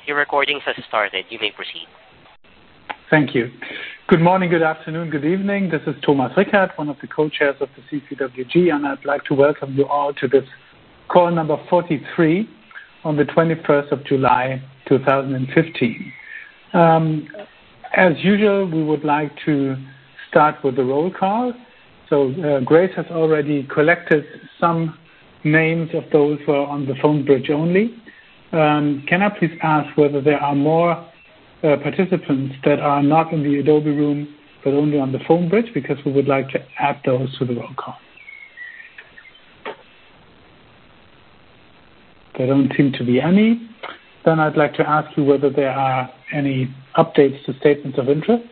Your recordings has started. You may proceed. Thank you. Good morning, good afternoon, good evening. This is Thomas Rickert, one of the co-chairs of the CCWG, and I'd like to welcome you all to this call number 43 on the 21st of July 2015. As usual, we would like to start with the roll call. So Grace has already collected some names of those who are on the phone bridge only. Can I please ask whether there are more participants that are not in the Adobe room but only on the phone bridge, because we would like to add those to the roll call. There don't seem to be any. Then I'd like to ask you whether there are any updates to statements of interest.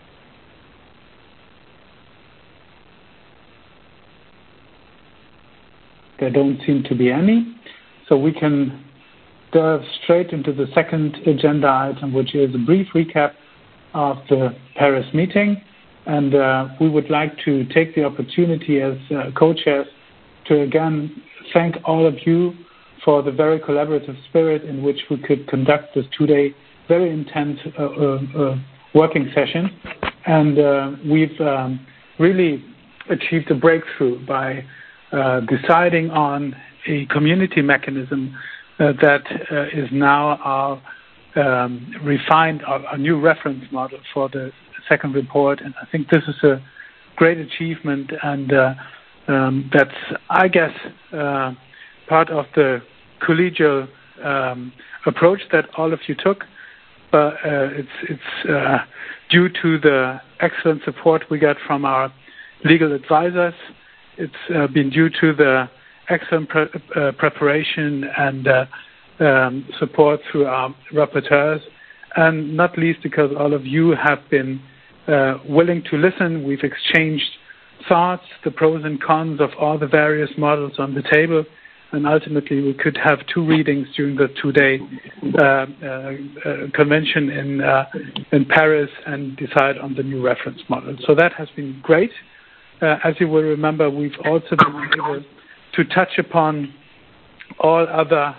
There don't seem to be any. So we can delve straight into the second agenda item, which is a brief recap of the Paris meeting. And we would like to take the opportunity as co-chairs to again thank all of you for the very collaborative spirit in which we could conduct this two-day very intense working session. And we've really achieved a breakthrough by deciding on a community mechanism that is now our refined, our new reference model for the second report. And I think this is a great achievement, and that's, I guess, part of the collegial approach that all of you took. But it's due to the excellent support we got from our legal advisors. It's been due to the excellent preparation and support through our rapporteurs, and not least because all of you have been willing to listen. We've exchanged thoughts, the pros and cons of all the various models on the table, and ultimately we could have two readings during the two-day convention in Paris and decide on the new reference model. So that has been great. As you will remember, we've also been able to touch upon all other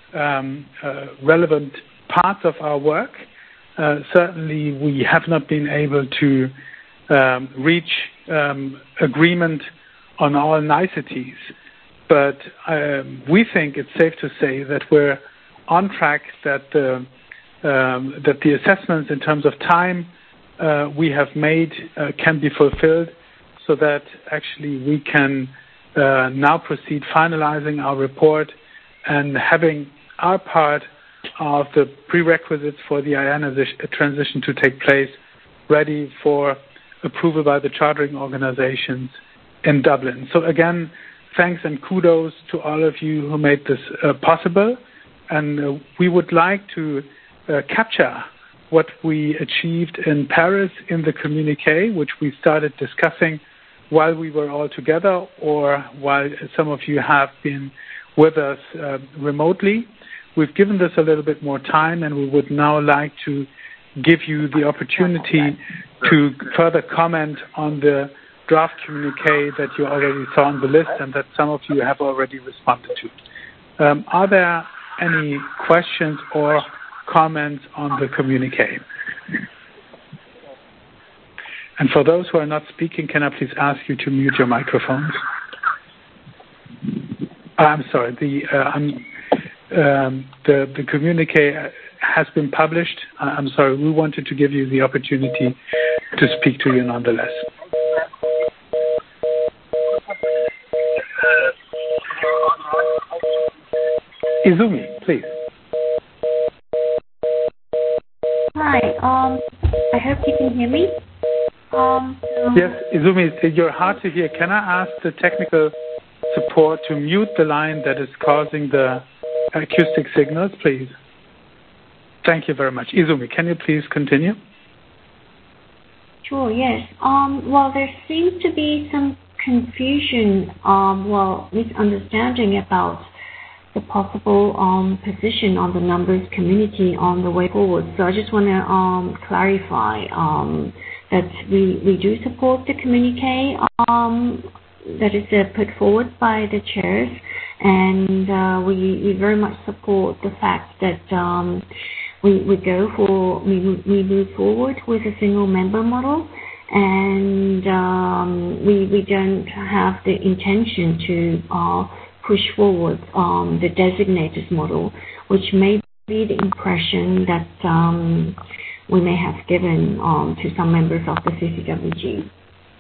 relevant parts of our work. Certainly, we have not been able to reach agreement on all niceties, but we think it's safe to say that we're on track, that the assessments in terms of time we have made can be fulfilled, so that actually we can now proceed finalizing our report and having our part of the prerequisites for the IANA transition to take place ready for approval by the chartering organizations in Dublin. So again, thanks and kudos to all of you who made this possible. And we would like to capture what we achieved in Paris in the communique, which we started discussing while we were all together, or while some of you have been with us remotely. We've given this a little bit more time, and we would now like to give you the opportunity to further comment on the draft communique that you already saw on the list and that some of you have already responded to. Are there any questions or comments on the communique? And for those who are not speaking, can I please ask you to mute your microphones? I'm sorry, the communique has been published. I'm sorry, we wanted to give you the opportunity to speak to you nonetheless. Izumi, please. Hi, I hope you can hear me. Yes, Izumi, you're hard to hear. Can I ask the technical support to mute the line that is causing the acoustic signals, please? Thank you very much. Izumi, can you please continue? Sure, yes. Well, there seems to be some confusion, misunderstanding about the possible position on the numbers community on the way forward. So I just want to clarify that we do support the communique that is put forward by the chairs, and we very much support the fact that we move forward with a single member model, and we don't have the intention to push forward the designated model, which may be the impression that we may have given to some members of the CCWG.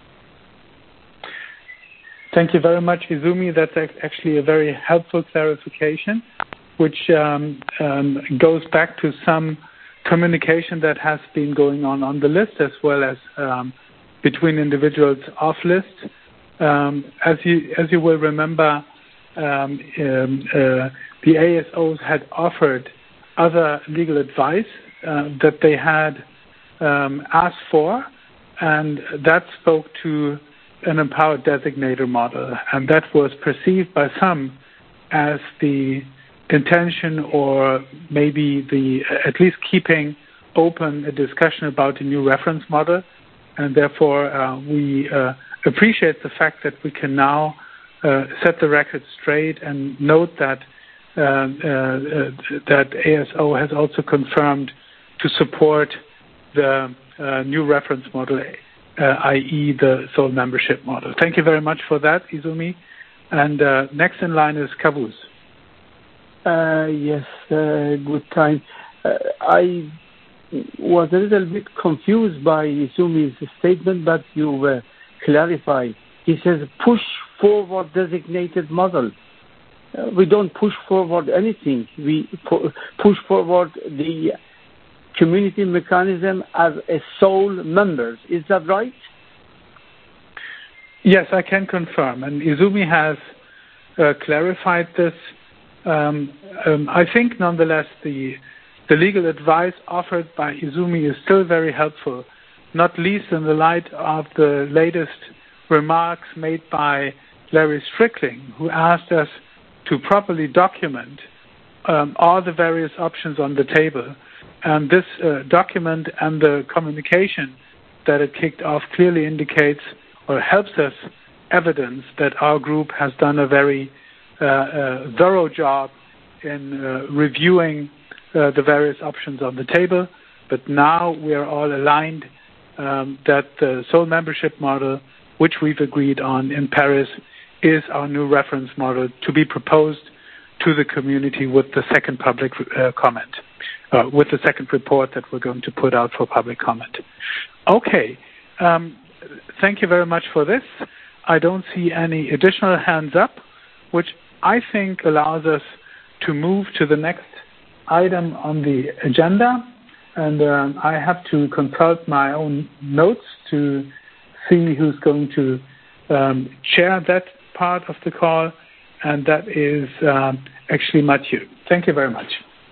Thank you very much, Izumi. That's actually a very helpful clarification, which goes back to some communication that has been going on the list, as well as between individuals off list. As you will remember, the ASOs had offered other legal advice that they had asked for, and that spoke to an empowered designator model, and that was perceived by some as the intention, or maybe at least keeping open a discussion about a new reference model. And therefore we appreciate the fact that we can now set the record straight and note that that ASO has also confirmed to support the new reference model, i.e. the sole membership model. Thank you very much for that, Izumi. And next in line is Kavuz. Yes, good time. I was a little bit confused by Izumi's statement, but you clarified. He says push forward designated model. We don't push forward anything. We push forward the community mechanism as a sole member. Is that right? Yes, I can confirm. And Izumi has clarified this. I think, nonetheless, the legal advice offered by Izumi is still very helpful, not least in the light of the latest remarks made by Larry Strickling, who asked us to properly document all the various options on the table. And this document and the communication that it kicked off clearly indicates or helps us evidence that our group has done a very thorough job in reviewing the various options on the table. But now we are all aligned that the sole membership model, which we've agreed on in Paris, is our new reference model to be proposed to the community with the second public comment, with the second report that we're going to put out for public comment. Okay. Thank you very much for this. I don't see any additional hands up, which I think allows us to move to the next item on the agenda. And I have to consult my own notes to see who's going to chair that part of the call, and that is actually Mathieu. Thank you very much.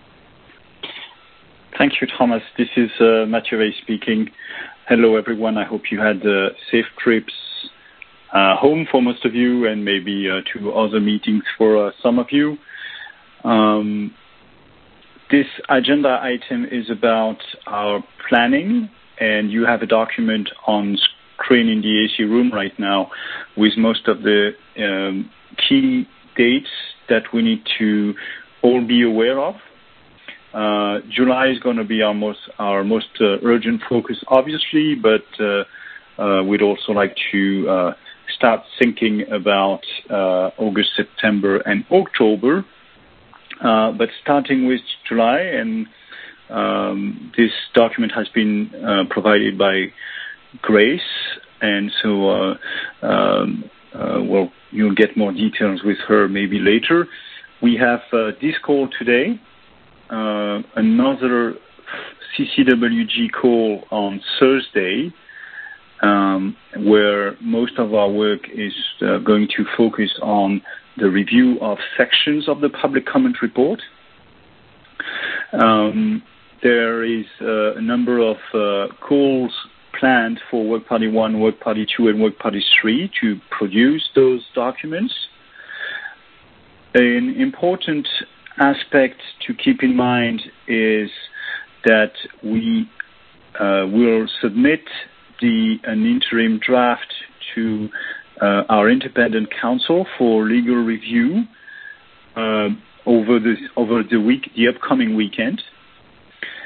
Thank you, Thomas. This is Mathieu Rey speaking. Hello, everyone. I hope you had safe trips home for most of you, and maybe to other meetings for some of you. This agenda item is about our planning, and you have a document on screen in the AC room right now with most of the key dates that we need to all be aware of. July is going to be our most urgent focus, obviously, but we'd also like to start thinking about August, September, and October. But starting with July, and this document has been provided by Grace, and so well, you'll get more details with her maybe later. We have this call today, another CCWG call on Thursday, where most of our work is going to focus on the review of sections of the public comment report. There is a number of calls planned for Work Party 1, Work Party 2, and Work Party 3 to produce those documents. An important aspect to keep in mind is that we will submit an interim draft to our independent counsel for legal review over the upcoming weekend.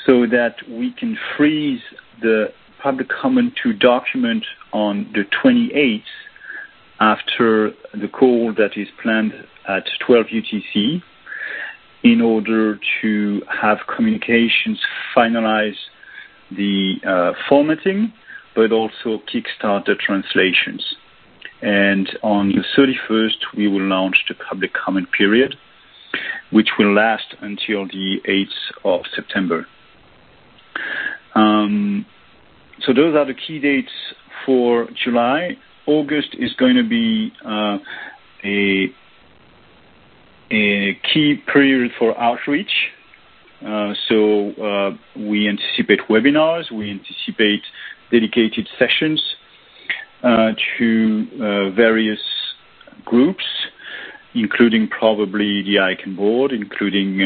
so that we can freeze the public comment to document on the 28th after the call that is planned at 12 UTC in order to have communications finalize the formatting, but also kickstart the translations. And on the 31st, we will launch the public comment period, which will last until the 8th of September. So those are the key dates for July. August is going to be a key period for outreach. So we anticipate webinars, we anticipate dedicated sessions to various groups, including probably the ICANN board, including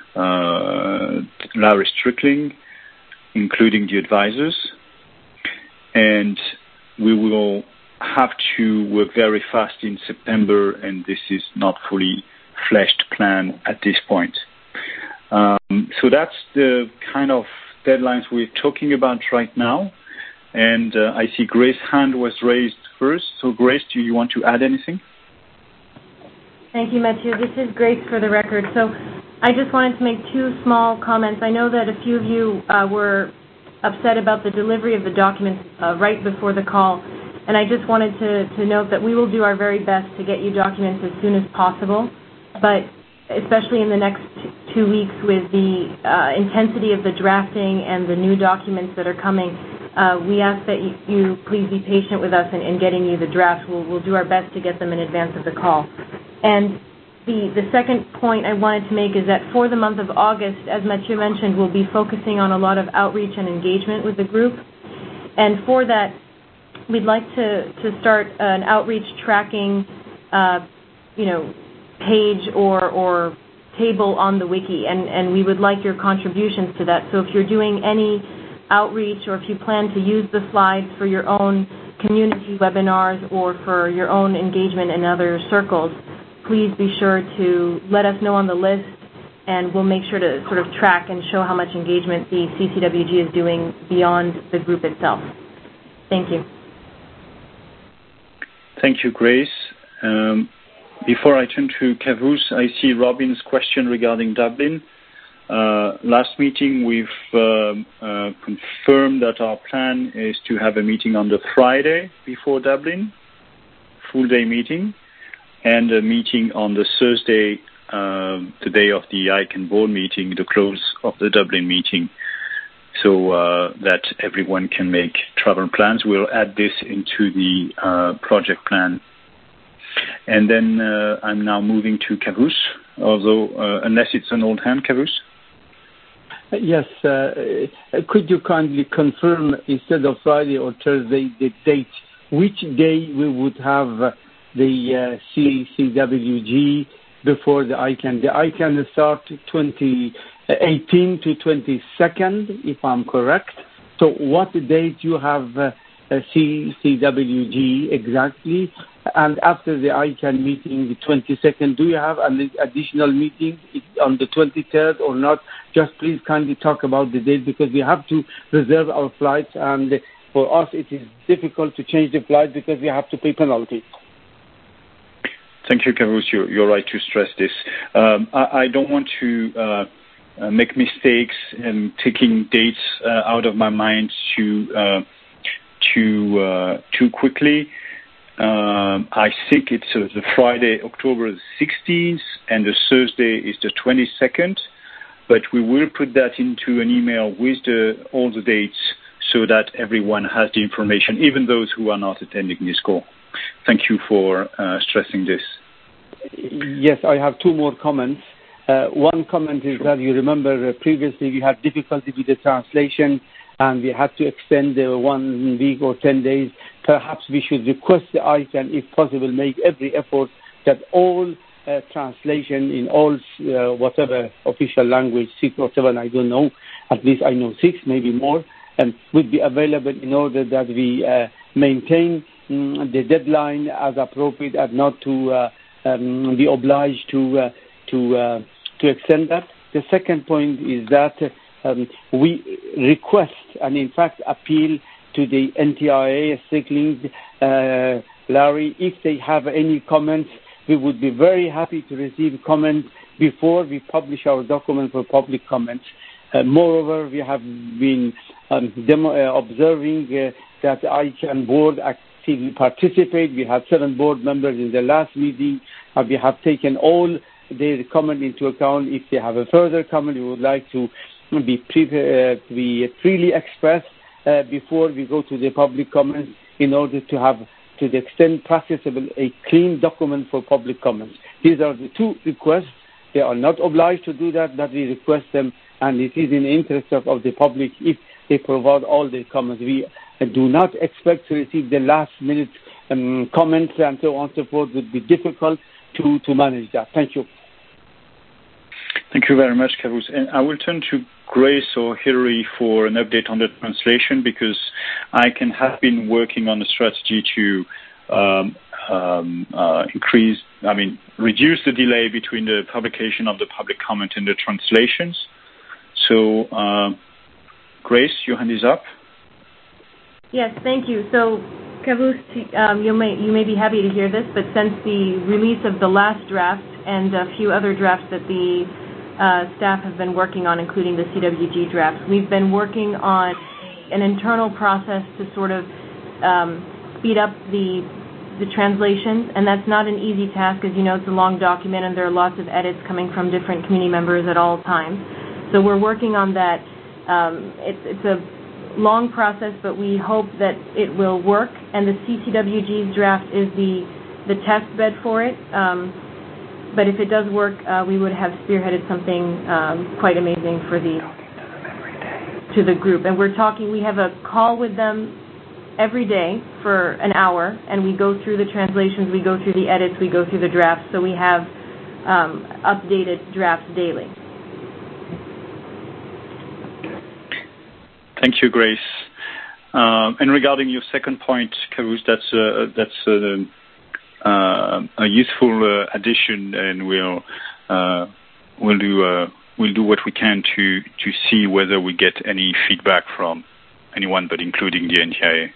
Larry Strickling, including the advisors. And we will have to work very fast in September, and this is not fully fleshed plan at this point. So that's the kind of deadlines we're talking about right now. And I see Grace's hand was raised first. So Grace, do you want to add anything? Thank you, Mathieu. This is Grace for the record. So I just wanted to make two small comments. I know that a few of you were upset about the delivery of the documents right before the call. And I just wanted to note that we will do our very best to get you documents as soon as possible. But especially in the next 2 weeks with the intensity of the drafting and the new documents that are coming, we ask that you please be patient with us in getting you the drafts. We'll do our best to get them in advance of the call. And the second point I wanted to make is that for the month of August, as Mathieu mentioned, we'll be focusing on a lot of outreach and engagement with the group. And for that, we'd like to start an outreach tracking, page or table on the wiki, and we would like your contributions to that. So if you're doing any outreach or if you plan to use the slides for your own community webinars or for your own engagement in other circles, please be sure to let us know on the list, and we'll make sure to sort of track and show how much engagement the CCWG is doing beyond the group itself. Thank you. Thank you, Grace. Before I turn to Kavus, I see Robin's question regarding Dublin. Last meeting, we've confirmed that our plan is to have a meeting on the Friday before Dublin, full-day meeting, and a meeting on the Thursday, the day of the ICANN board meeting, the close of the Dublin meeting, so that everyone can make travel plans. We'll add this into the project plan. And then I'm now moving to Kavus, although unless it's an old hand, Kavus? Yes. Could you kindly confirm, instead of Friday or Thursday, the date, which day we would have the CCWG before the ICANN? The ICANN start 2018 to 22nd, if I'm correct. So what date you have CCWG exactly? And after the ICANN meeting, the 22nd, do you have an additional meeting on the 23rd or not? Just please kindly talk about the date, because we have to reserve our flights, and for us it is difficult to change the flight because we have to pay penalty. Thank you, Kavus. You're right to stress this. I don't want to make mistakes in taking dates out of my mind too quickly. I think it's the Friday, October 16th, and the Thursday is the 22nd. But we will put that into an email with all the dates so that everyone has the information, even those who are not attending this call. Thank you for stressing this. Yes, I have two more comments. One comment is that you remember previously we had difficulty with the translation, and we had to extend 1 week or 10 days. Perhaps we should request the ICANN, if possible, make every effort that all translation in all whatever official language, 6 or 7, I don't know, at least I know 6, maybe more, would be available in order that we maintain the deadline as appropriate and not to be obliged to extend that. The second point is that we request and in fact appeal to the NTIA, Stiglitz, Larry, if they have any comments. We would be very happy to receive comments before we publish our document for public comments. Moreover, we have been observing that ICANN board actively participate. We had 7 board members in the last meeting. We have taken all their comment into account. If they have a further comment, we would like to be freely expressed before we go to the public comments in order to have, to the extent practicable, a clean document for public comments. These are the 2 requests. They are not obliged to do that, but we request them, and it is in the interest of the public if they provide all their comments. We do not expect to receive the last-minute comments and so on and so forth. It would be difficult to manage that. Thank you. Thank you very much, Kavus. And I will turn to Grace or Hilary for an update on the translation, because ICANN has been working on a strategy to reduce the delay between the publication of the public comment and the translations. So, Grace, your hand is up. Yes, thank you. So, Kavus, you may be happy to hear this, but since the release of the last draft and a few other drafts that the staff have been working on, including the CWG drafts, we've been working on an internal process to sort of speed up the translations, and that's not an easy task. As you know, it's a long document, and there are lots of edits coming from different community members at all times. So we're working on that. It's a long process, but we hope that it will work, and the CCWG's draft is the test bed for it. But if it does work, we would have spearheaded something quite amazing for to the group. And we have a call with them every day for an hour, and we go through the translations, we go through the edits, we go through the drafts, so we have updated drafts daily. Thank you, Grace. And regarding your second point, Kavus, that's a useful addition, and we'll do what we can to see whether we get any feedback from anyone, but including the NTIA.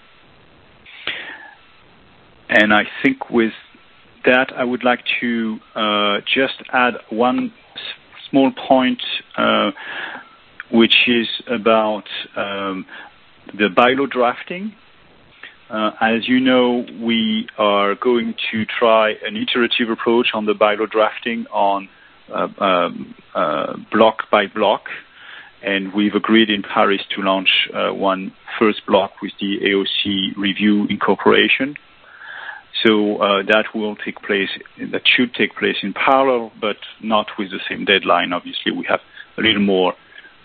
And I think with that, I would like to just add one small point, which is about the bylaw drafting. As you know, we are going to try an iterative approach on the bylaw drafting on block by block, and we've agreed in Paris to launch one first block with the AOC review incorporation. So that should take place in parallel, but not with the same deadline. Obviously, we have a little more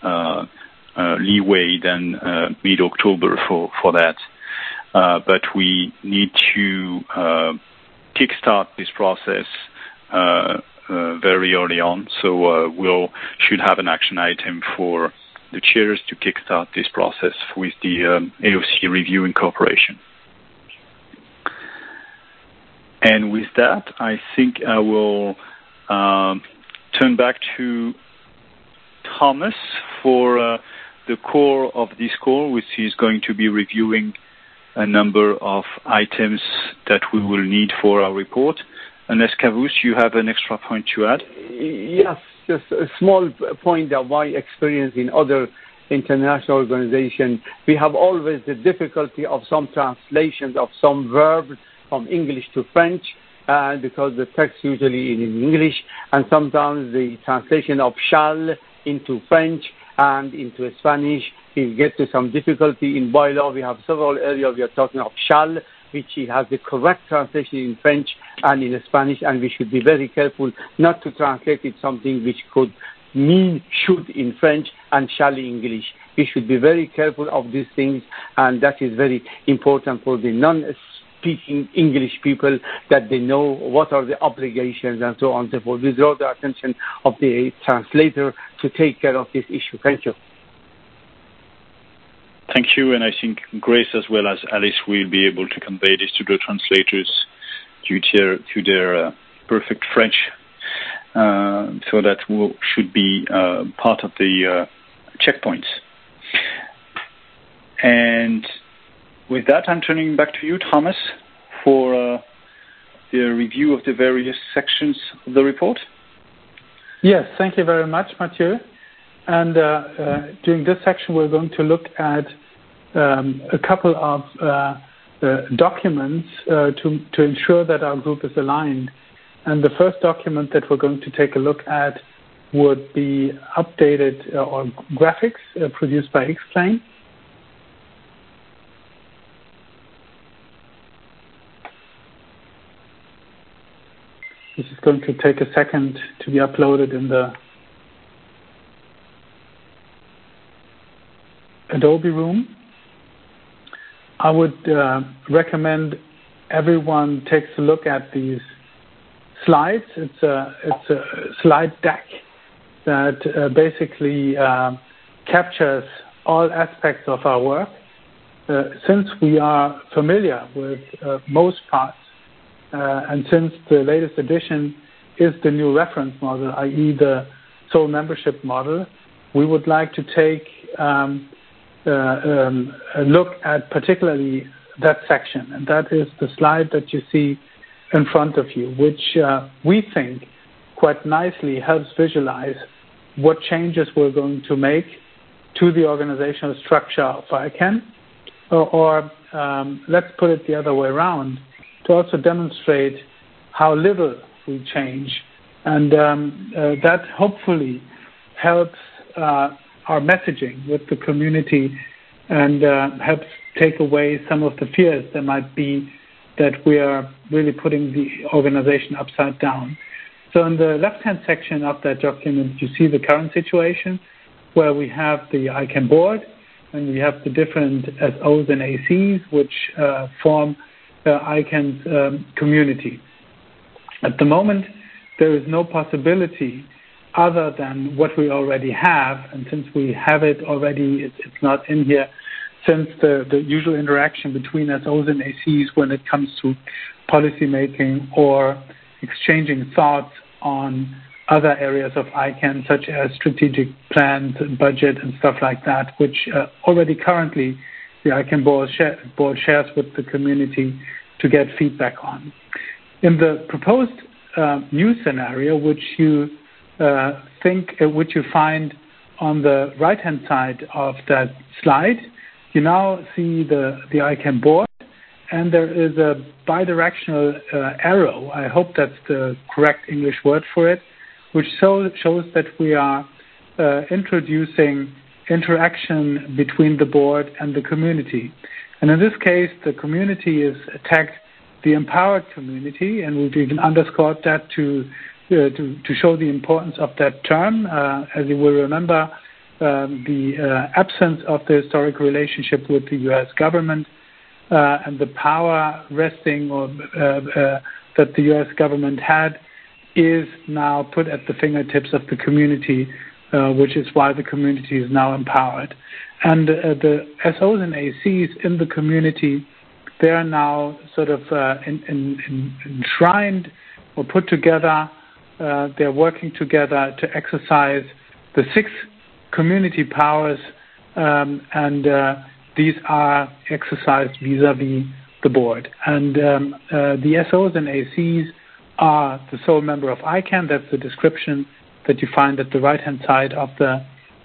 leeway than mid-October for that. But we need to kickstart this process very early on. So should have an action item for the chairs to kickstart this process with the AOC review incorporation. And with that, I think I will turn back to Thomas for the core of this call, which is going to be reviewing a number of items that we will need for our report. Unless, Kavus, you have an extra point to add? Yes, just a small point of my experience in other international organizations. We have always the difficulty of some translations of some verbs from English to French, because the text usually is in English, and sometimes the translation of shall into French and into Spanish, we get to some difficulty. In bylaw, we have several areas we are talking of shall, which has the correct translation in French and in Spanish, and we should be very careful not to translate it something which could mean should in French and shall in English. We should be very careful of these things, and that is very important for the non-speaking English people, that they know what are the obligations and so on and so forth. We draw the attention of the translator to take care of this issue. Thank you. Thank you, and I think Grace as well as Alice will be able to convey this to the translators due to their perfect French. So that should be part of the checkpoints. And with that, I'm turning back to you, Thomas, for the review of the various sections of the report. Yes, thank you very much, Mathieu. And during this section, we're going to look at a couple of documents to ensure that our group is aligned. And the first document that we're going to take a look at would be updated or graphics produced by Explain. This is going to take a second to be uploaded in the Adobe room. I would recommend everyone takes a look at these slides. It's a slide deck that basically captures all aspects of our work. Since we are familiar with most parts, and since the latest edition is the new reference model, i.e. the sole membership model, we would like to take a look at particularly that section, and that is the slide that you see in front of you, which we think quite nicely helps visualize what changes we're going to make to the organizational structure of ICANN, or let's put it the other way around, to also demonstrate how little we change, and that hopefully helps our messaging with the community and helps take away some of the fears there might be that we are really putting the organization upside down. So in the left-hand section of that document, you see the current situation where we have the ICANN board and we have the different SOs and ACs which form ICANN's community. At the moment, there is no possibility other than what we already have, and since we have it already, it's not in here, since the usual interaction between SOs and ACs when it comes to policy making or exchanging thoughts on other areas of ICANN, such as strategic plans, budget, and stuff like that, which already currently the ICANN board shares with the community to get feedback on. In the proposed new scenario, which you which you find on the right-hand side of that slide, you now see the ICANN board, and there is a bidirectional arrow. I hope that's the correct English word for it, which shows that we are introducing interaction between the board and the community. And in this case, the community is tagged the empowered community, and we've even underscored that to show the importance of that term. As you will remember, the absence of the historic relationship with the U.S. government and the power resting or that the U.S. government had is now put at the fingertips of the community, which is why the community is now empowered. And the SOs and ACs in the community, they are now sort of enshrined or put together. They're working together to exercise the 6 community powers, and these are exercised vis-a-vis the board. And the SOs and ACs are the sole member of ICANN. That's the description that you find at the right-hand side of the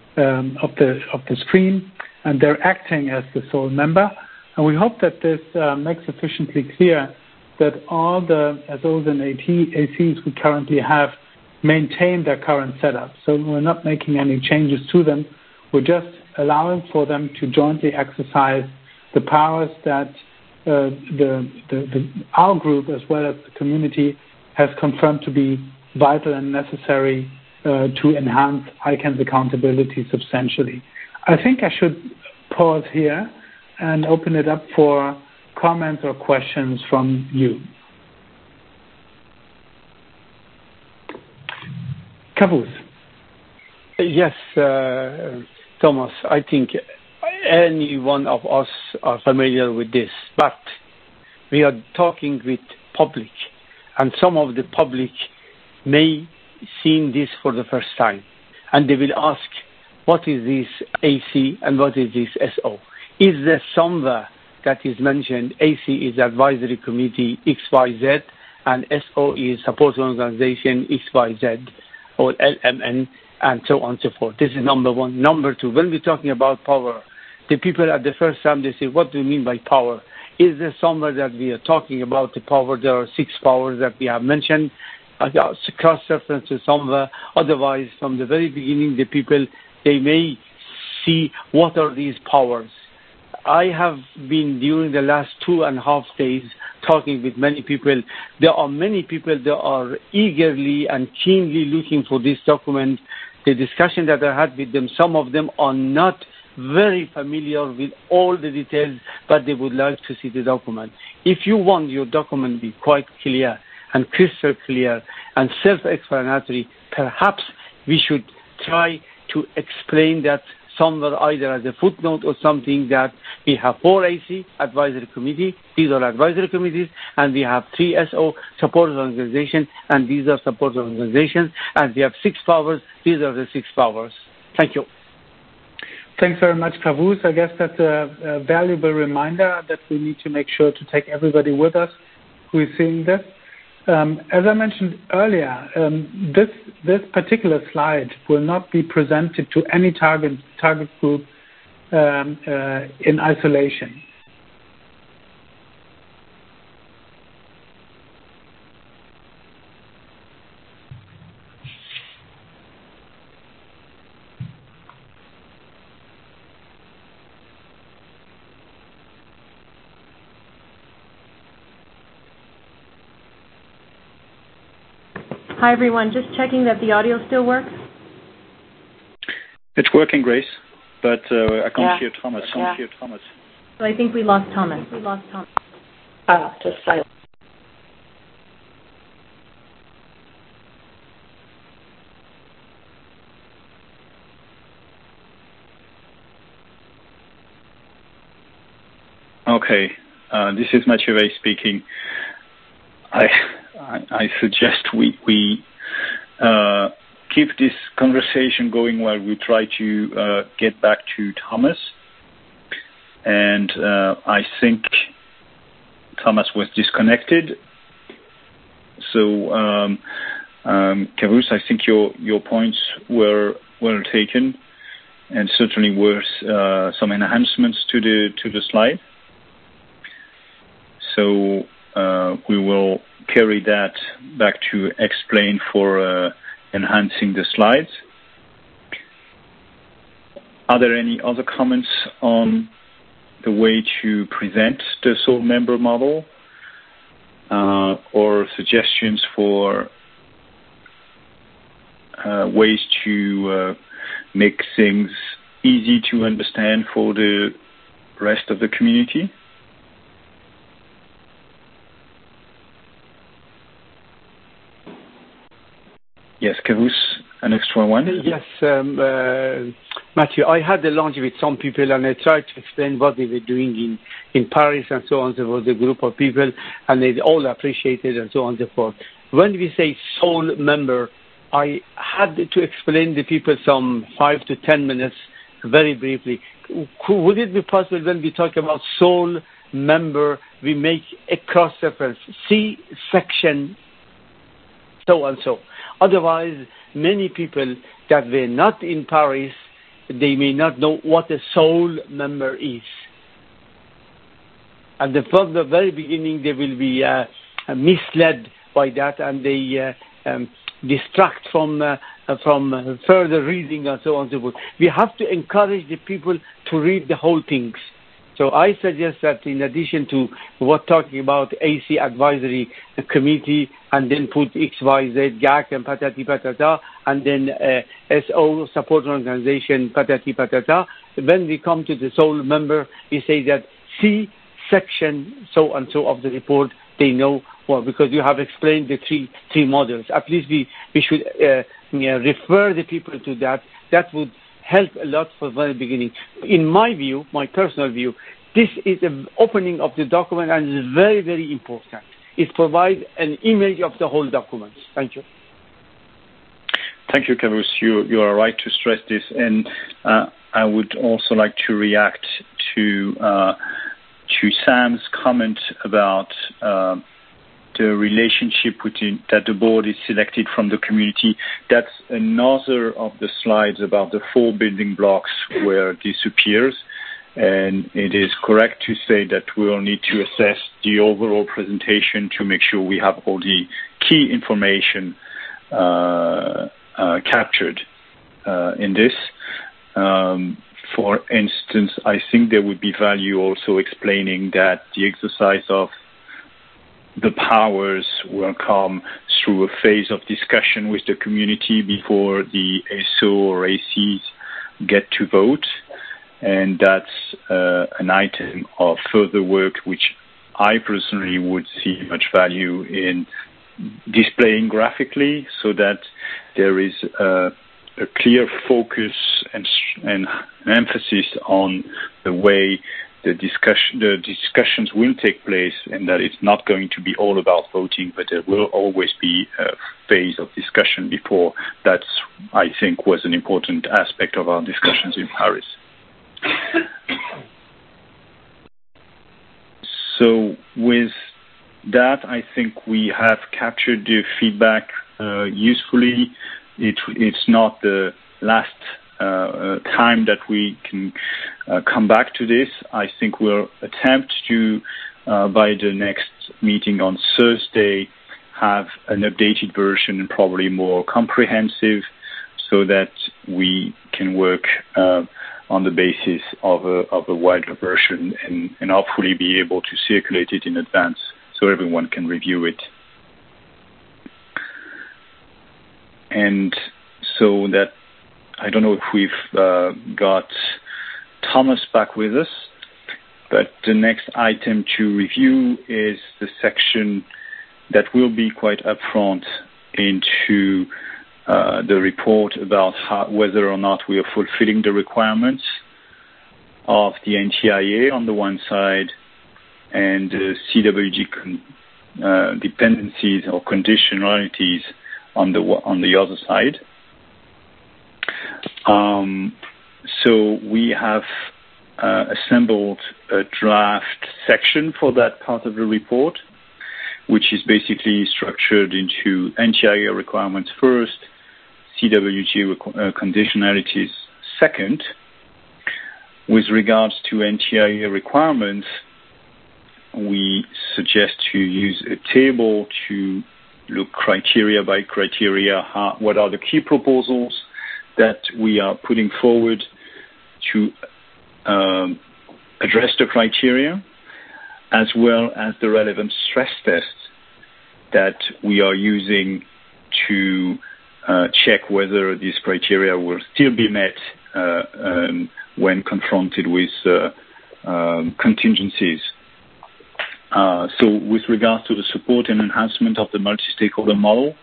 screen, and they're acting as the sole member. And we hope that this makes sufficiently clear that all the SOs and ACs we currently have maintain their current setup. So we're not making any changes to them. We're just allowing for them to jointly exercise the powers that our group, as well as the community, has confirmed to be vital and necessary to enhance ICANN's accountability substantially. I think I should pause here and open it up for comments or questions from you. Kavus. Yes, Thomas, I think any one of us are familiar with this, but we are talking with public, and some of the public may see this for the first time, and they will ask, what is this AC and what is this SO. Is the SOMVA that is mentioned, AC is Advisory Committee XYZ, and SO is Support Organization XYZ, or LMN, and so on and so forth. This is number one. Number two, when we're talking about power, the people at the first time, they say, what do you mean by power? Is there somewhere that we are talking about the power? There are 6 powers that we have mentioned, cross-reference to somewhere. Otherwise, from the very beginning, the people, they may see what are these powers. I have been, during the last 2.5 days, talking with many people. There are many people that are eagerly and keenly looking for this document. The discussion that I had with them, some of them are not very familiar with all the details, but they would like to see the document. If you want your document to be quite clear and crystal clear and self-explanatory, perhaps we should try to explain that somewhere, either as a footnote or something, that we have 4 AC, Advisory Committee, these are advisory committees, and we have 3 SO, Support Organizations, and these are support organizations, and we have 6 powers, these are the 6 powers. Thank you. Thanks very much, Kavus. I guess that's a valuable reminder that we need to make sure to take everybody with us who is seeing this. As I mentioned earlier, this particular slide will not be presented to any target group in isolation. Hi, everyone. Just checking that the audio still works. It's working, Grace, but I can't hear Thomas. So I think we lost Thomas. Just silent. Okay, this is Mathieu Weil speaking. I suggest we keep this conversation going while we try to get back to Thomas. And I think Thomas was disconnected. So, Kavus, I think your points were well taken, and certainly worth some enhancements to the slide. So we will carry that back to explain for enhancing the slides. Are there any other comments on the way to present the sole member model, or suggestions for ways to make things easy to understand for the rest of the community? Yes, Kavus, an extra one? Yes, Matthew, I had a lunch with some people and I tried to explain what they were doing in Paris and so on and so forth, a group of people, and they all appreciated and so on and so forth. When we say sole member, I had to explain to people some 5 to 10 minutes very briefly. Would it be possible when we talk about sole member, we make a cross-reference, see section so and so. Otherwise, many people that were not in Paris, they may not know what a sole member is. And from the very beginning, they will be misled by that, and they distract from further reading and so on and so forth. We have to encourage the people to read the whole things. So I suggest that in addition to what talking about AC Advisory Committee, and then put XYZ, GAC, and patati patata, and then SO, Support Organization, patati patata. When we come to the sole member, we say that C section so and so of the report, they know, well, because you have explained the three models. At least we should refer the people to that. That would help a lot from the very beginning. In my view, my personal view, this is an opening of the document and is very, very important. It provides an image of the whole document. Thank you. Thank you, Kavus. You are right to stress this, and I would also like to react to Sam's comment about the relationship that the board is selected from the community. That's another of the slides about the 4 building blocks where this appears. And it is correct to say that we will need to assess the overall presentation to make sure we have all the key information captured in this. For instance, I think there would be value also explaining that the exercise of the powers will come through a phase of discussion with the community before the ASO or ACs get to vote. And that's an item of further work which I personally would see much value in displaying graphically so that there is a clear focus and emphasis on the way the discussions will take place, and that it's not going to be all about voting, but there will always be a phase of discussion before. That's, I think, was an important aspect of our discussions in Paris. So with that, I think we have captured the feedback usefully. It's not the last time that we can come back to this. I think we'll attempt to, by the next meeting on Thursday, have an updated version and probably more comprehensive so that we can work on the basis of a wider version and hopefully be able to circulate it in advance so everyone can review it. And so that, I don't know if we've got Thomas back with us, but the next item to review is the section that will be quite upfront into the report about whether or not we are fulfilling the requirements of the NTIA on the one side and the CWG dependencies or conditionalities on the other side. So we have assembled a draft section for that part of the report, which is basically structured into NTIA requirements first, CWG conditionalities second. With regards to NTIA requirements, we suggest to use a table to look criteria by criteria, what are the key proposals that we are putting forward to address the criteria, as well as the relevant stress tests that we are using to check whether these criteria will still be met when confronted with contingencies. So with regards to the support and enhancement of the multi-stakeholder model,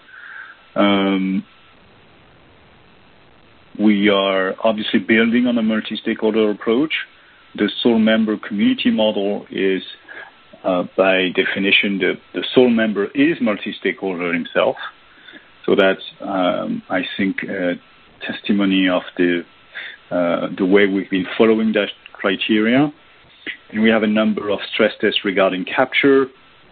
we are obviously building on a multi-stakeholder approach. The sole member community model is, by definition, the sole member is multi-stakeholder himself. So that's, I think, a testimony of the way we've been following that criteria. And we have a number of stress tests regarding capture,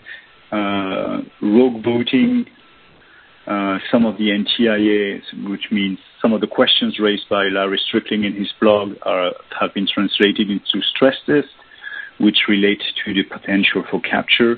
rogue voting, some of the NTIAs, which means some of the questions raised by Larry Strickling in his blog have been translated into stress tests, which relate to the potential for capture.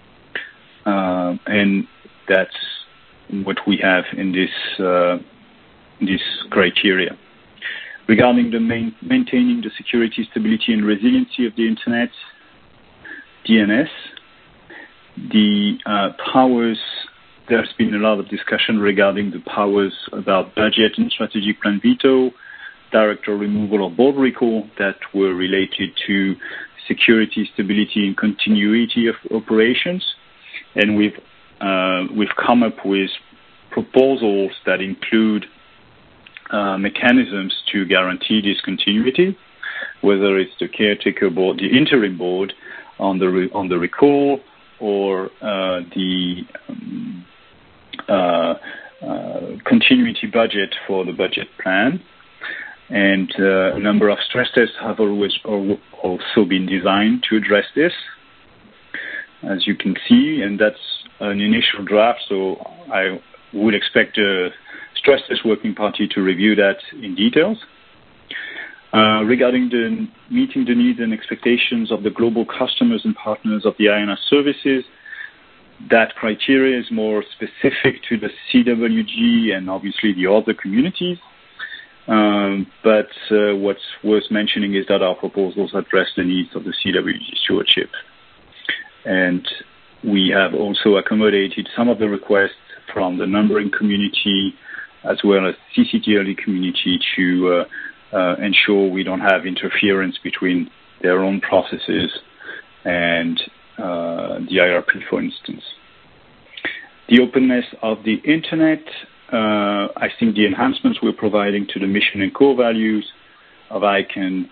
And that's what we have in this criteria. Regarding the maintaining the security, stability, and resiliency of the Internet, DNS, the powers, there's been a lot of discussion regarding the powers about budget and strategic plan veto, director removal or board recall that were related to security, stability, and continuity of operations. And we've come up with proposals that include mechanisms to guarantee this continuity, whether it's the caretaker board, the interim board on the recall, or the continuity budget for the budget plan. And a number of stress tests have also been designed to address this, as you can see, and that's an initial draft, so I would expect a stress test working party to review that in details. Regarding meeting the needs and expectations of the global customers and partners of the IANA services, that criteria is more specific to the CWG and obviously the other communities. But what's worth mentioning is that our proposals address the needs of the CWG stewardship. And we have also accommodated some of the requests from the numbering community as well as CCTLE community to ensure we don't have interference between their own processes and the IRP, for instance. The openness of the Internet, I think the enhancements we're providing to the mission and core values of ICANN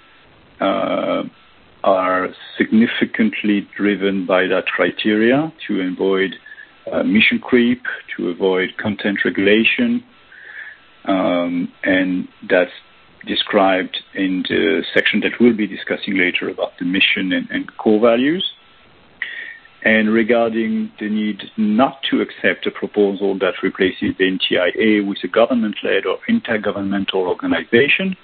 are significantly driven by that criteria to avoid mission creep, to avoid content regulation, and that's described in the section that we'll be discussing later about the mission and core values. And regarding the need not to accept a proposal that replaces the NTIA with a government-led or intergovernmental organization,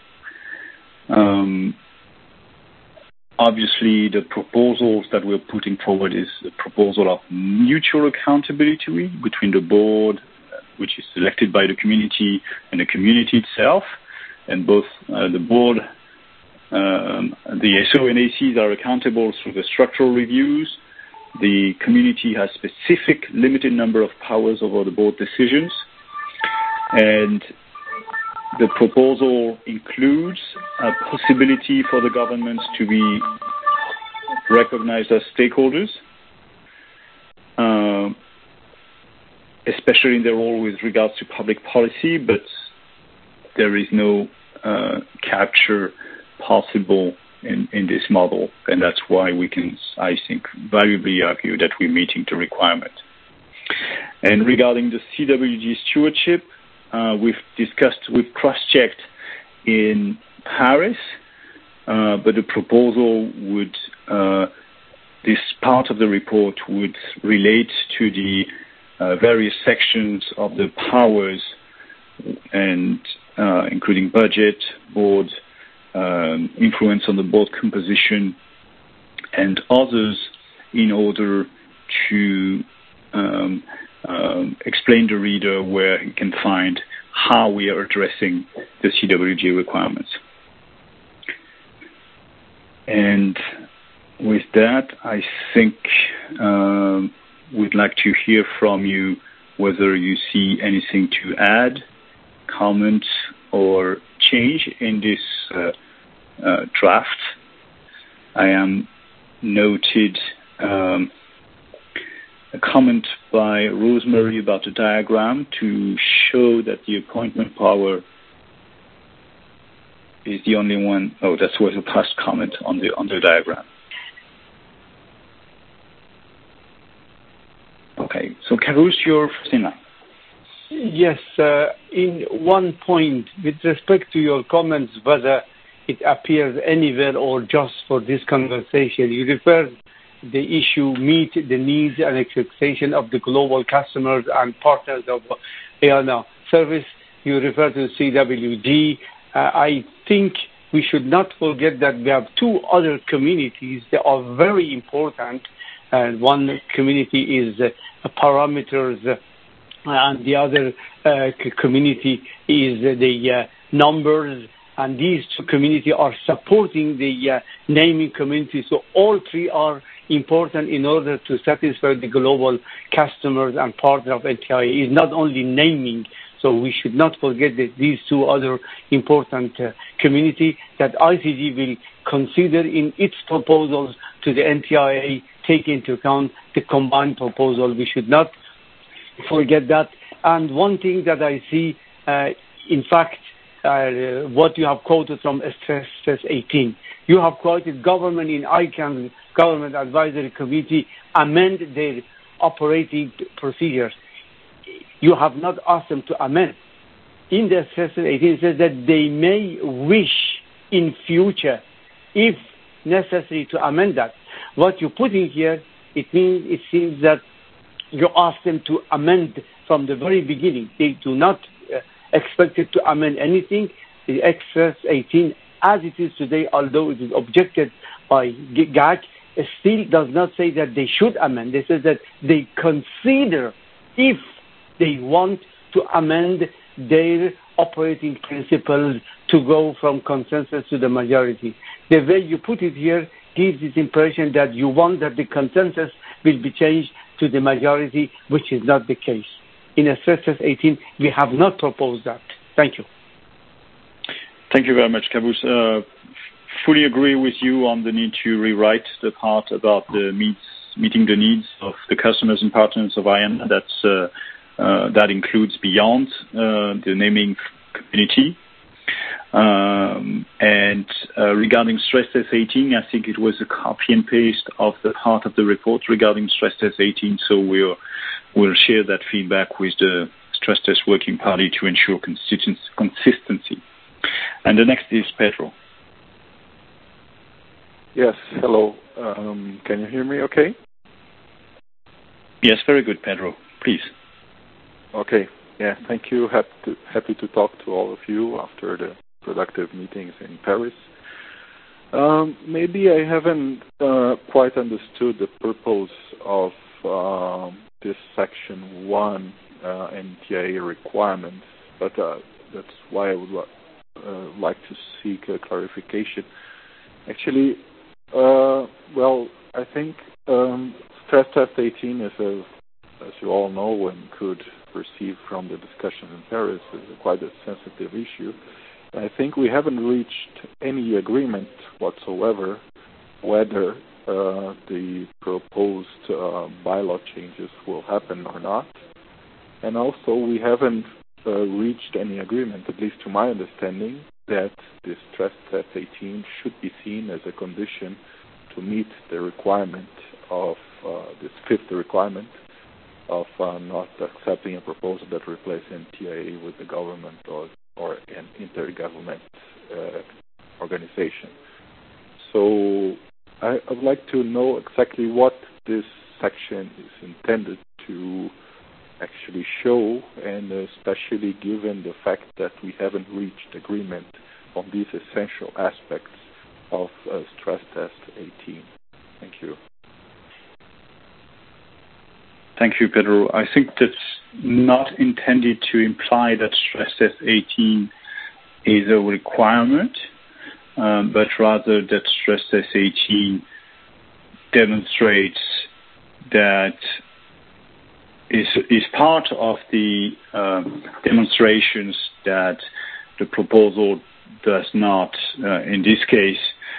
obviously the proposals that we're putting forward is a proposal of mutual accountability between the board, which is selected by the community, and the community itself. And both the board, the SO and ACs are accountable through the structural reviews. The community has specific limited number of powers over the board decisions. And the proposal includes a possibility for the governments to be recognized as stakeholders, especially in their role with regards to public policy, but there is no capture possible in this model, and that's why we can, I think, valuably argue that we're meeting the requirement. And regarding the CWG stewardship, we've cross-checked in Paris, but the proposal would, this part of the report would relate to the various sections of the powers, and including budget, board, influence on the board composition, and others, in order to explain to the reader where he can find how we are addressing the CWG requirements. And with that, I think we'd like to hear from you whether you see anything to add, comment, or change in this draft. I am noted a comment by Rosemary about the diagram to show that the appointment power is the only one. Oh, that was a past comment on the diagram. Okay, so Karus, you're first in line. Yes, in one point, with respect to your comments, whether it appears anywhere or just for this conversation, you refer the issue meet the needs and expectation of the global customers and partners of IANA service. You refer to CWG. I think we should not forget that we have two other communities that are very important. One community is parameters, and the other community is the numbers. And these two communities are supporting the naming community. So all three are important in order to satisfy the global customers and partners of NTIA. It's not only naming. So we should not forget that these two other important community that ICG will consider in its proposals to the NTIA, take into account the combined proposal. We should not forget that. And one thing that I see, in fact, what you have quoted from Stress Test 18. You have quoted government in ICANN, Government Advisory Committee, amend their operating procedures. you have not asked them to amend. In the stress test 18, it says that they may wish in future, if necessary, to amend that. What you put in here, it seems that you ask them to amend from the very beginning. They do not expect it to amend anything. The stress 18, as it is today, although it is objected by GAC, still does not say that they should amend. They say that they consider if they want to amend their operating principles to go from consensus to the majority. The way you put it here gives this impression that you want that the consensus will be changed to the majority, which is not the case. In a stress test 18, we have not proposed that. Thank you. Thank you very much, Qaboos. Fully agree with you on the need to rewrite the part about the meeting the needs of the customers and partners of IANA. That includes beyond the naming community. And regarding stress test 18, I think it was a copy and paste of the part of the report regarding stress test 18. So we'll share that feedback with the stress test working party to ensure consistency. And the next is Pedro. Yes, hello. Can you hear me okay? Yes, very good, Pedro. Please. Okay. Yeah, thank you. Happy to talk to all of you after the productive meetings in Paris. Maybe I haven't quite understood the purpose of this section 1 NTIA requirements, but that's why I would like to seek a clarification. Actually, I think stress test 18 is, as you all know and could perceive from the discussion in Paris, is quite a sensitive issue. I think we haven't reached any agreement whatsoever whether the proposed bylaw changes will happen or not. And also we haven't reached any agreement, at least to my understanding, that the stress test 18 should be seen as a condition to meet the requirement of this fifth requirement of not accepting a proposal that replaces NTIA with the government or an intergovernment organization. So I would like to know exactly what this section is intended to actually show, and especially given the fact that we haven't reached agreement on these essential aspects of stress test 18. Thank you. Thank you, Pedro. I think that's not intended to imply that stress test 18 is a requirement, but rather that stress test 18 demonstrates that is part of the demonstrations that the proposal does not, in this case,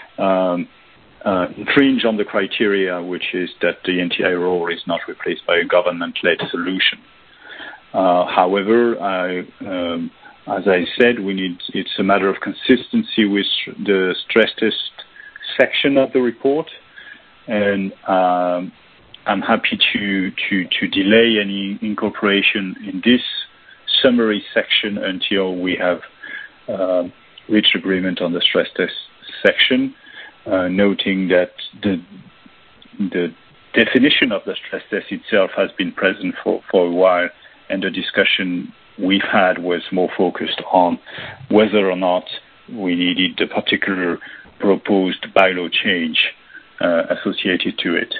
infringe on the criteria, which is that the NTIA role is not replaced by a government-led solution. However, as I said, it's a matter of consistency with the stress test section of the report, and I'm happy to delay any incorporation in this summary section until we have reached agreement on the stress test section, noting that the definition of the stress test itself has been present for a while, and the discussion we've had was more focused on whether or not we needed the particular proposed bylaw change associated to it.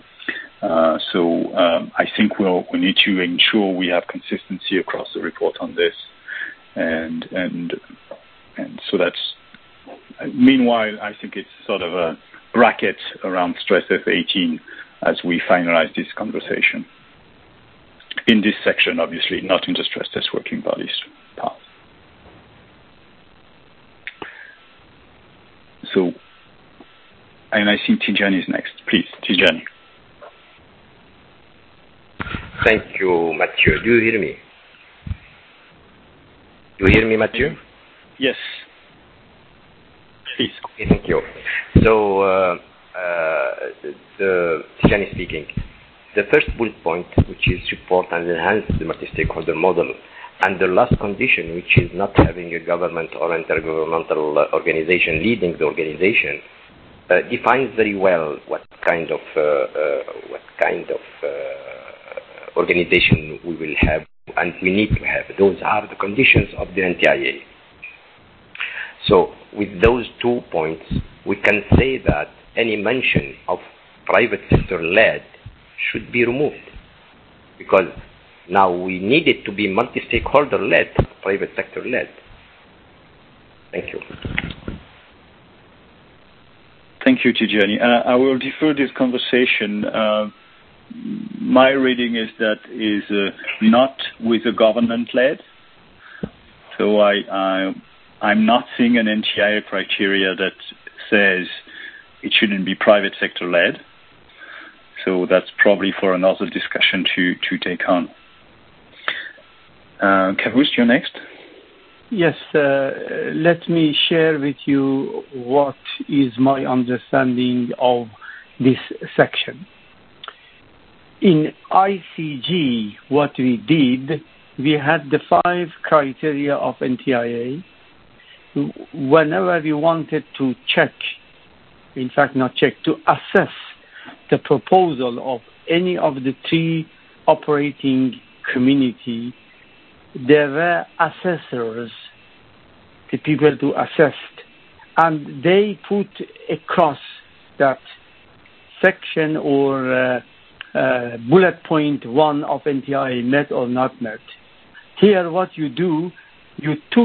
So I think we need to ensure we have consistency across the report on this, and so that's. Meanwhile, I think it's sort of a bracket around stress test 18 as we finalize this conversation. In this section, obviously, not in the stress test working bodies part. So, and I think Tijani is next. Please, Tijani. Thank you, Mathieu. Do you hear me? Do you hear me, Mathieu? Yes. Please. Okay, thank you. So, Tijani speaking. the first bullet point, which is support and enhance the multi-stakeholder model, and the last condition, which is not having a government or intergovernmental organization leading the organization, defines very well what kind of organization we will have and we need to have. Those are the conditions of the NTIA. So with those 2 points, we can say that any mention of private sector-led should be removed, because now we need it to be multi-stakeholder-led, private sector-led. Thank you. Thank you, Tijani. I will defer this conversation. My reading is that is not with the government-led. So I'm not seeing an NTIA criteria that says it shouldn't be private sector-led. So that's probably for another discussion to take on. Kavus, you're next. Yes, let me share with you what is my understanding of this section. In ICG, what we did, we had the 5 criteria of NTIA. Whenever we wanted to check, in fact not check, to assess the proposal of any of the 3 operating community, there were assessors, the people to assess, and they put across that section or bullet point 1 of NTIA met or not met. Here what you do, you took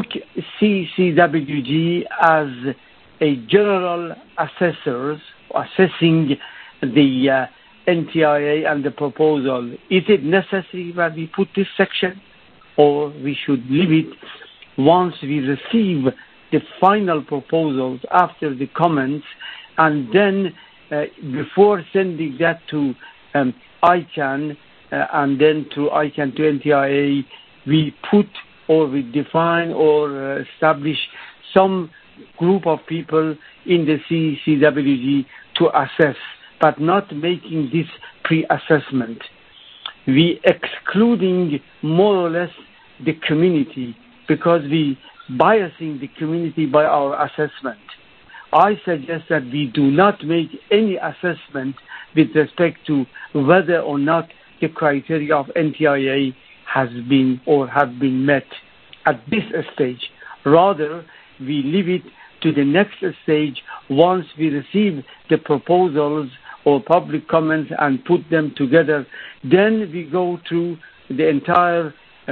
CCWG as a general assessors assessing the NTIA and the proposal. Is it necessary that we put this section, or we should leave it once we receive the final proposals after the comments, and then before sending that to ICANN and then to ICANN to NTIA, we put or we define or establish some group of people in the CCWG to assess, but not making this pre-assessment. We excluding more or less the community because we biasing the community by our assessment. I suggest that we do not make any assessment with respect to whether or not the criteria of NTIA has been or have been met at this stage. Rather, we leave it to the next stage once we receive the proposals or public comments and put them together. Then we go through the entire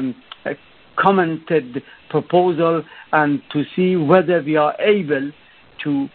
commented proposal and to see whether we are able to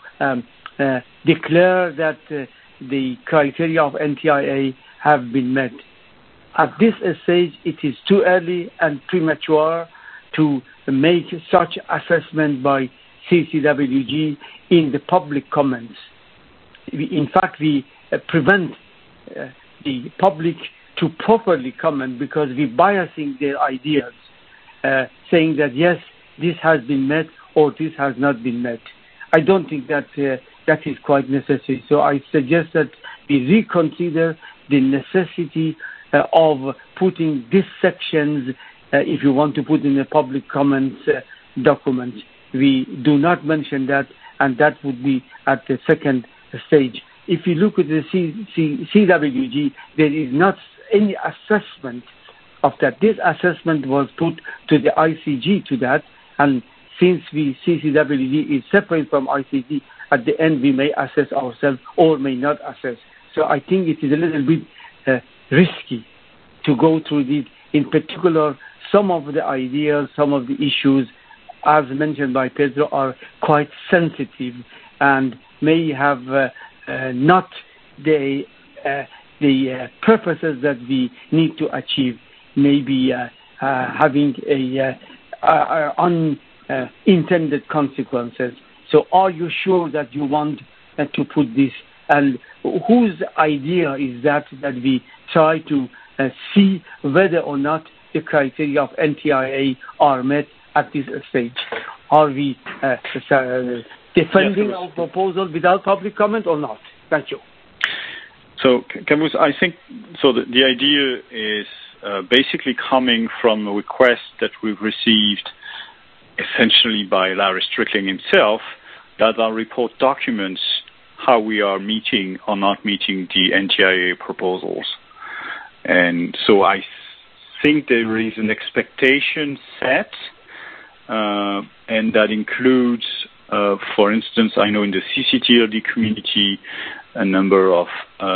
declare that the criteria of NTIA have been met. At this stage, it is too early and premature to make such assessment by CCWG in the public comments. In fact, we prevent the public to properly comment because we're biasing their ideas, saying that yes, this has been met or this has not been met. I don't think that that is quite necessary. So I suggest that we reconsider the necessity of putting these sections, if you want to put in the public comments document. We do not mention that, and that would be at the second stage. If you look at the CWG, there is not any assessment of that. This assessment was put to the ICG to that, and since CCWG is separate from ICG, at the end we may assess ourselves or may not assess. So I think it is a little bit risky to go through this. In particular, some of the ideas, some of the issues, as mentioned by Pedro, are quite sensitive and may have not the purposes that we need to achieve, maybe having unintended consequences. So are you sure that you want to put this? And whose idea is that we try to see whether or not the criteria of NTIA are met at this stage? Are we defending our proposal without public comment or not? Thank you. So, Camus, I think so. The idea is basically coming from a request that we've received, essentially by Larry Strickling himself, that our report documents how we are meeting or not meeting the NTIA proposals. And so I think there is an expectation set, and that includes, for instance, I know in the CCTLD community, a number of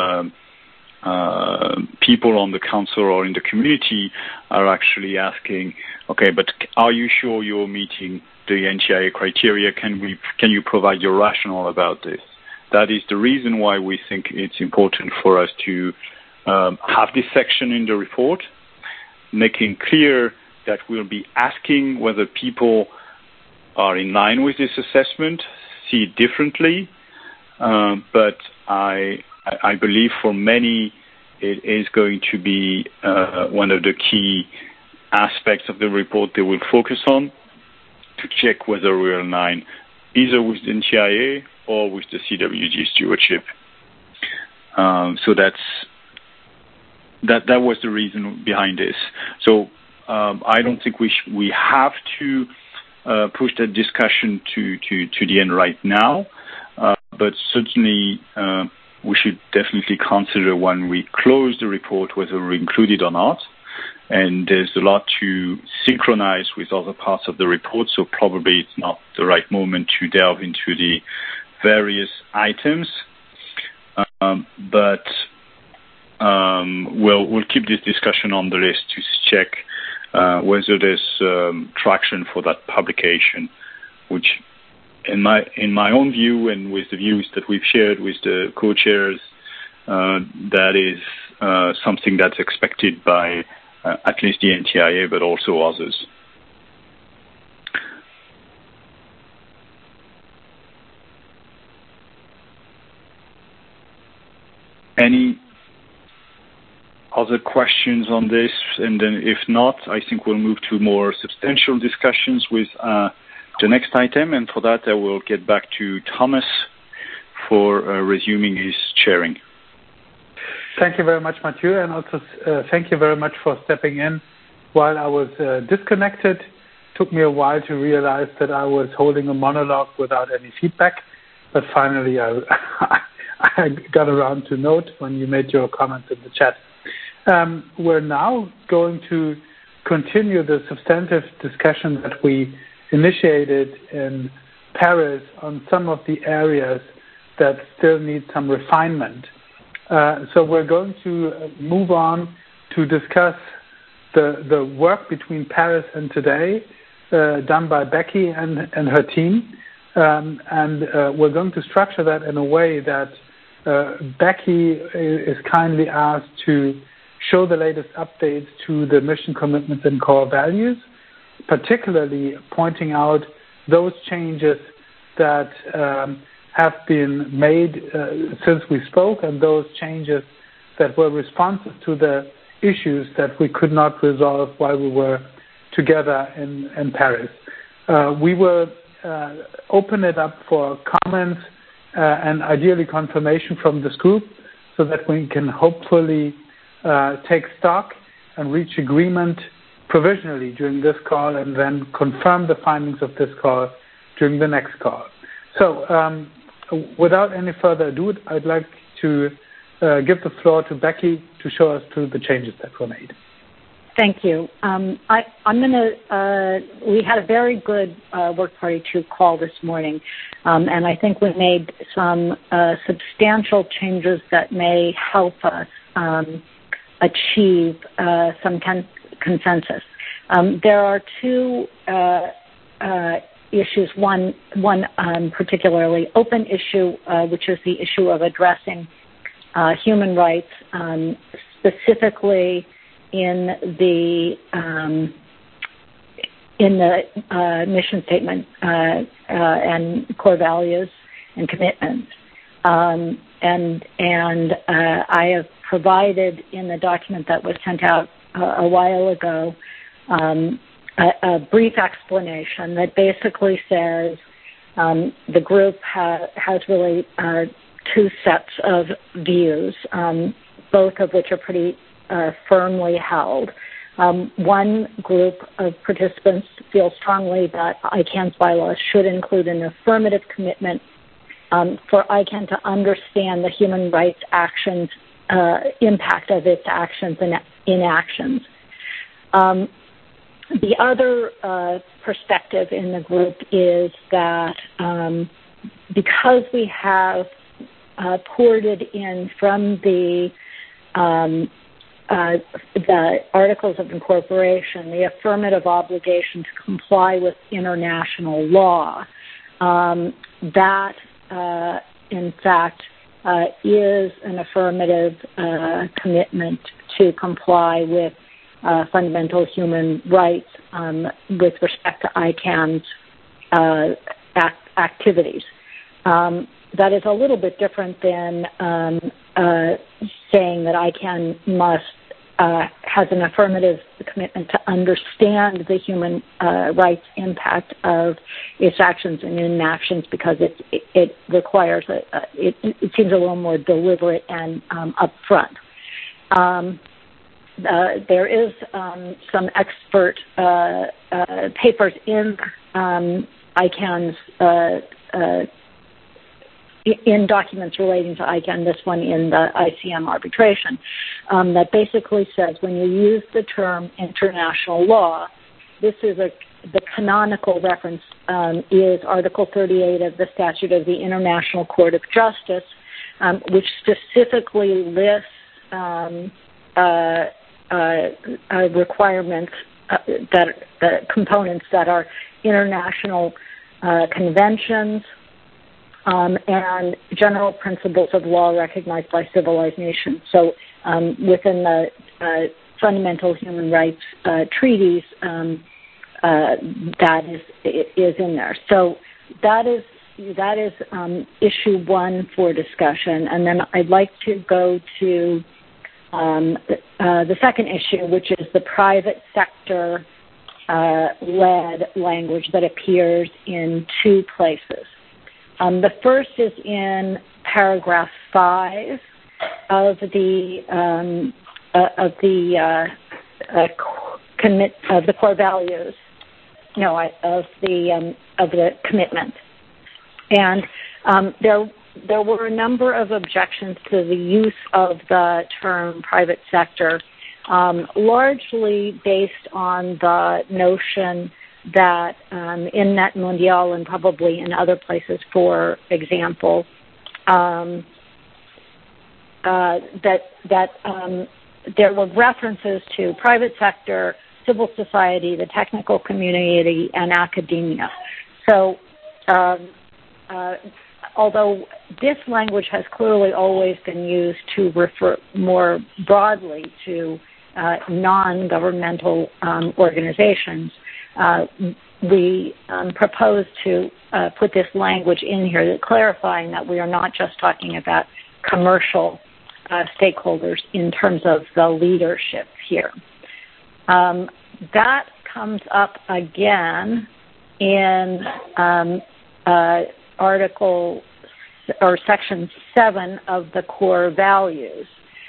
people on the council or in the community are actually asking, okay, but are you sure you're meeting the NTIA criteria? Can you provide your rationale about this? That is the reason why we think it's important for us to have this section in the report, making clear that we'll be asking whether people are in line with this assessment, see it differently, but I believe for many it is going to be one of the key aspects of the report they will focus on to check whether we're in line either with the NTIA or with the CWG stewardship. So that was the reason behind this. So I don't think we have to push that discussion to the end right now, but certainly we should definitely consider when we close the report whether we're included or not. And there's a lot to synchronize with other parts of the report, so probably it's not the right moment to delve into the various items. But we'll keep this discussion on the list to check whether there's traction for that publication, which in my own view and with the views that we've shared with the co-chairs, that is something that's expected by at least the NTIA, but also others. Any other questions on this? And then if not, I think we'll move to more substantial discussions with the next item. And for that, I will get back to Thomas for resuming his chairing. Thank you very much, Mathieu, and also thank you very much for stepping in while I was disconnected. It took me a while to realize that I was holding a monologue without any feedback, but finally I got around to note when you made your comments in the chat. We're now going to continue the substantive discussion that we initiated in Paris on some of the areas that still need some refinement. So we're going to move on to discuss the work between Paris and today done by Becky and her team. And we're going to structure that in a way that Becky is kindly asked to show the latest updates to the mission commitments and core values, particularly pointing out those changes that have been made since we spoke, and those changes that were responsive to the issues that we could not resolve while we were together in Paris. We will open it up for comments and ideally confirmation from this group so that we can hopefully take stock and reach agreement provisionally during this call and then confirm the findings of this call during the next call. So without any further ado, I'd like to give the floor to Becky to show us through the changes that were made. Thank you. I'm going to, we had a very good work party 2 call this morning, and I think we made some substantial changes that may help us achieve some consensus. There are 2 issues, one particularly open issue, which is the issue of addressing human rights, specifically in the mission statement and core values and commitments. And I have provided in the document that was sent out a while ago a brief explanation that basically says the group has really two sets of views, both of which are pretty firmly held. One group of participants feel strongly that ICANN's bylaws should include an affirmative commitment for ICANN to understand the human rights actions, impact of its actions and inactions. The other perspective in the group is that because we have ported in from the Articles of Incorporation the affirmative obligation to comply with international law, that in fact is an affirmative commitment to comply with fundamental human rights with respect to ICANN's activities. That is a little bit different than saying that ICANN has an affirmative commitment to understand the human rights impact of its actions and inactions, because it requires it seems a little more deliberate and upfront. There is some expert papers in ICANN's in documents relating to ICANN, this one in the ICM arbitration, that basically says when you use the term international law, this is the canonical reference is Article 38 of the Statute of the International Court of Justice, which specifically lists requirements the components that are international conventions and general principles of law recognized by civilized nations. So within the fundamental human rights treaties, that is in there. So that is issue one for discussion, and then I'd like to go to the second issue, which is the private sector led language that appears in two places. The first is in paragraph 5 of the core values, of the commitment, and there were a number of objections to the use of the term private sector, largely based on the notion that in Net Mundial and probably in other places, for example, that there were references to private sector, civil society, the technical community, and academia. So although this language has clearly always been used to refer more broadly to non-governmental organizations, we propose to put this language in here, clarifying that we are not just talking about commercial stakeholders in terms of the leadership here. That comes up again in Article or Section 7 of the core values,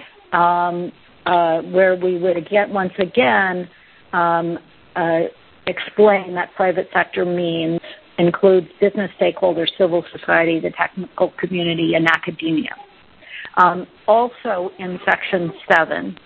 where we would once again explain that private sector includes business stakeholders, civil society, the technical community, and academia. Also in Section 7,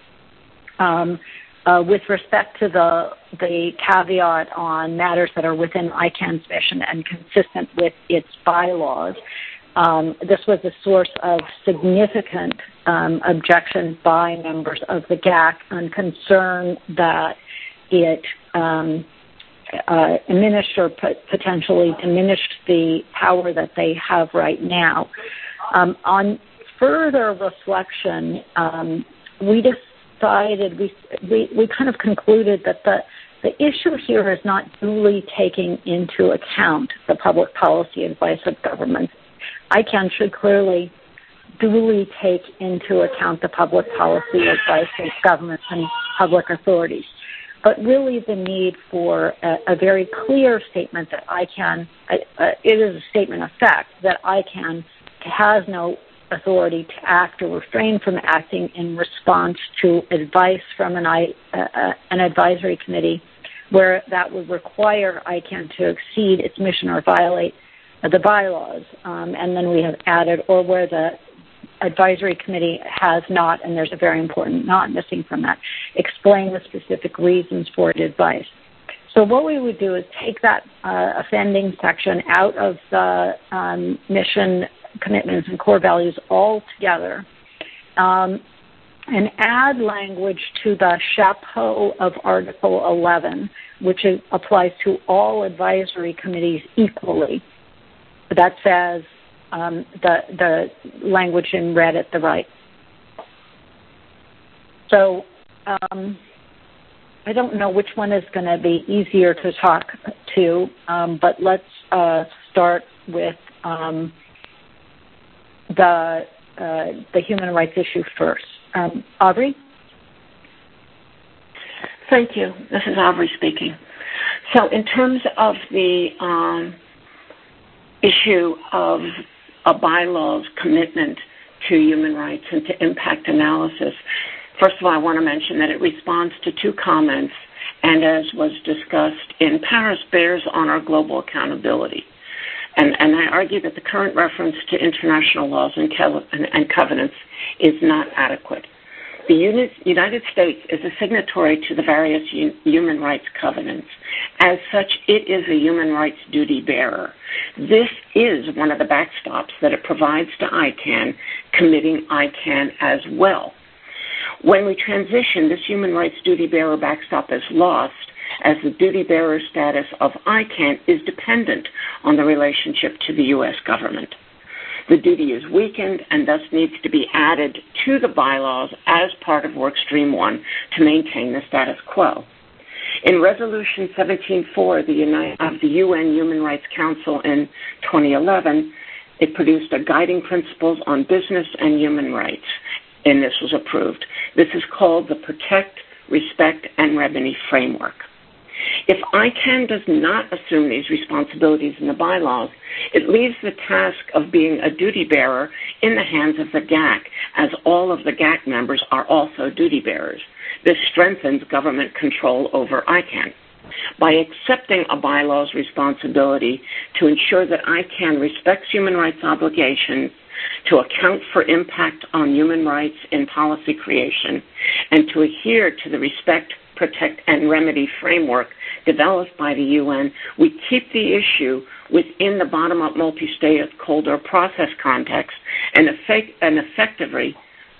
with respect to the caveat on matters that are within ICANN's mission and consistent with its bylaws, this was a source of significant objections by members of the GAC and concern that it diminished or potentially diminished the power that they have right now. On further reflection, we decided, we kind of concluded that the issue here is not duly taking into account the public policy advice of governments. ICANN should clearly duly take into account the public policy advice of governments and public authorities. But really the need for a very clear statement that ICANN, it is a statement of fact, that ICANN has no authority to act or refrain from acting in response to advice from an advisory committee where that would require ICANN to exceed its mission or violate the bylaws. And then we have added, or where the advisory committee has not, and there's a very important not missing from that, explain the specific reasons for its advice. So what we would do is take that offending section out of the mission, commitments, and core values altogether, and add language to the chapeau of Article 11, which applies to all advisory committees equally. That says the language in red at the right. So I don't know which one is going to be easier to talk to, but let's start with the human rights issue first. Aubrey? Thank you. This is Aubrey speaking. So in terms of the issue of a bylaw's commitment to human rights and to impact analysis, first of all, I want to mention that it responds to two comments, and as was discussed in Paris, bears on our global accountability. And I argue that the current reference to international laws and covenants is not adequate. The United States is a signatory to the various human rights covenants. As such, it is a human rights duty bearer. This is one of the backstops that it provides to ICANN, committing ICANN as well. When we transition, this human rights duty bearer backstop is lost, as the duty bearer status of ICANN is dependent on the relationship to the U.S. government. The duty is weakened and thus needs to be added to the bylaws as part of Workstream 1 to maintain the status quo. In Resolution 17.4 of the UN Human Rights Council in 2011, it produced a guiding principles on business and human rights, and this was approved. This is called the Protect, Respect, and Remedy Framework. If ICANN does not assume these responsibilities in the bylaws, it leaves the task of being a duty bearer in the hands of the GAC, as all of the GAC members are also duty bearers. This strengthens government control over ICANN. By accepting a bylaw's responsibility to ensure that ICANN respects human rights obligations, to account for impact on human rights in policy creation, and to adhere to the Respect, Protect, and Remedy framework developed by the UN, we keep the issue within the bottom-up multi-stakeholder process context and effectively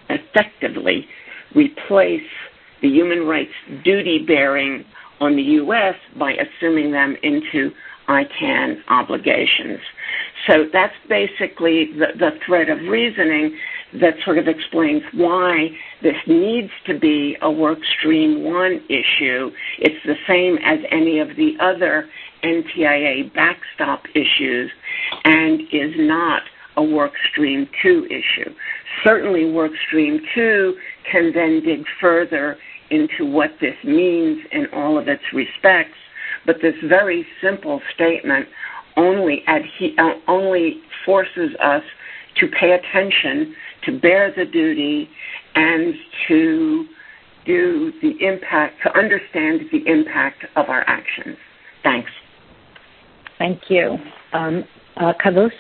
replace the human rights duty-bearing on the U.S. by assuming them into ICANN obligations. So that's basically the thread of reasoning that sort of explains why this needs to be a Workstream 1 issue. It's the same as any of the other NTIA backstop issues and is not a Workstream 2 issue. Certainly Workstream 2 can then dig further into what this means in all of its respects, but this very simple statement only forces us to pay attention, to bear the duty, and to do the impact, to understand the impact of our actions. Thanks. Thank you. Carlos?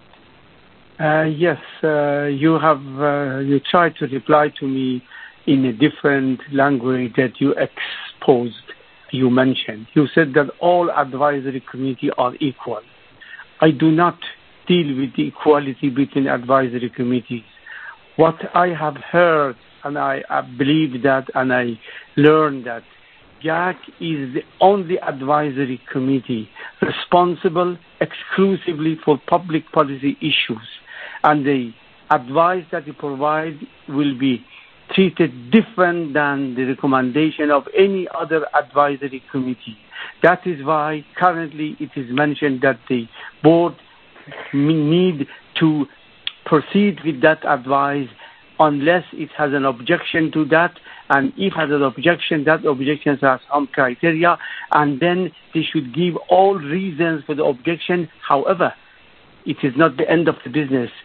Yes, you tried to reply to me in a different language that you exposed. You mentioned. You said that all advisory committees are equal. I do not deal with the equality between advisory committees. What I have heard, and I believe that, and I learned that GAC is the only advisory committee responsible exclusively for public policy issues, and the advice that it provides will be treated different than the recommendation of any other advisory committee. That is why currently it is mentioned that the board need to proceed with that advice unless it has an objection to that, and if it has an objection, that objection has some criteria, and then they should give all reasons for the objection. However, it is not the end of the business.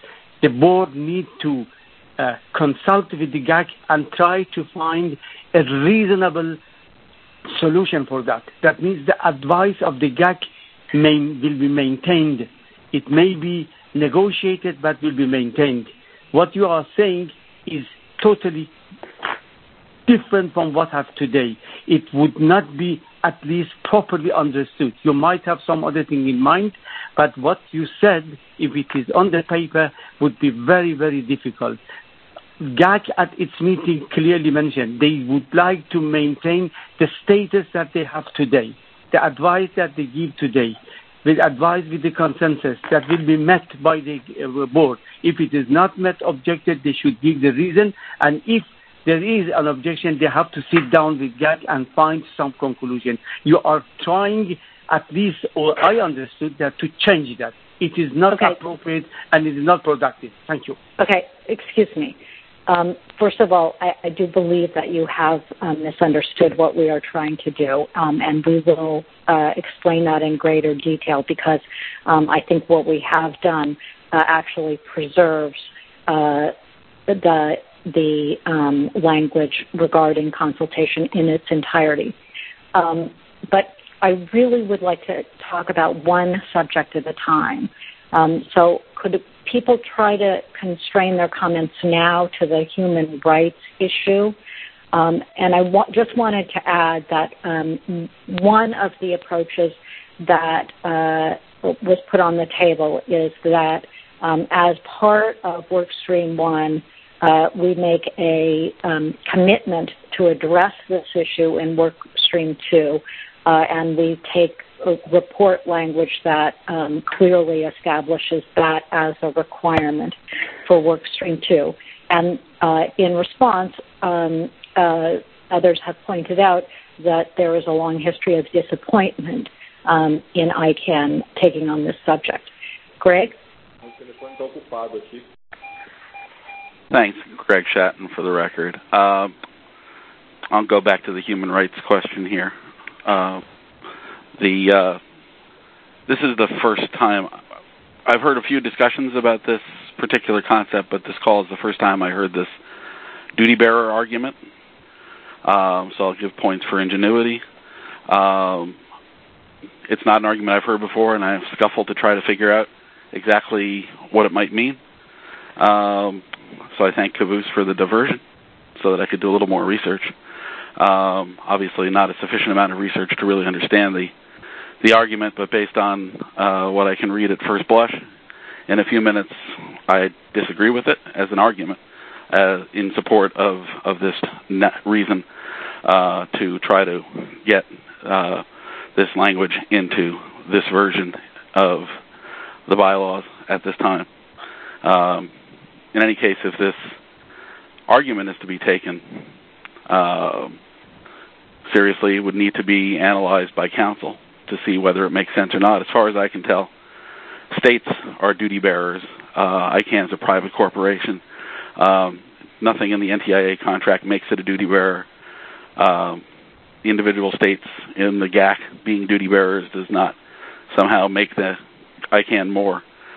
the board need to consult with the GAC and try to find a reasonable solution for that. That means the advice of the GAC will be maintained. It may be negotiated, but will be maintained. What you are saying is totally different from what I have today. It would not be at least properly understood. You might have some other thing in mind, but what you said, if it is on the paper, would be very, very difficult. GAC at its meeting clearly mentioned they would like to maintain the status that they have today, the advice that they give today, with advice with the consensus that will be met by the board. If it is not met, objected, they should give the reason, and if there is an objection, they have to sit down with GAC and find some conclusion. You are trying, at least, or I understood that, to change that. It is not appropriate and it is not productive. Thank you. Okay, excuse me. First of all, I do believe that you have misunderstood what we are trying to do, and we will explain that in greater detail, because I think what we have done actually preserves the language regarding consultation in its entirety. But I really would like to talk about one subject at a time. So could people try to constrain their comments now to the human rights issue? And I just wanted to add that one of the approaches that was put on the table is that as part of Workstream 1, we make a commitment to address this issue in Workstream 2, and we take report language that clearly establishes that as a requirement for Workstream 2. And in response, others have pointed out that there is a long history of disappointment in ICANN taking on this subject. Greg? Thanks, Greg Shatton, for the record. I'll go back to the human rights question here. This is the first time I've heard a few discussions about this particular concept, but this call is the first time I heard this duty bearer argument. So I'll give points for ingenuity. It's not an argument I've heard before, and I've scuffled to try to figure out exactly what it might mean. So I thank Caboose for the diversion so that I could do a little more research. Obviously not a sufficient amount of research to really understand the argument, but based on what I can read at first blush, in a few minutes I disagree with it as an argument in support of this reason to try to get this language into this version of the bylaws at this time. In any case, if this argument is to be taken seriously, it would need to be analyzed by counsel to see whether it makes sense or not. As far as I can tell, states are duty bearers. ICANN is a private corporation. Nothing in the NTIA contract makes it a duty bearer. The individual states in the GAC being duty bearers does not somehow make the ICANN more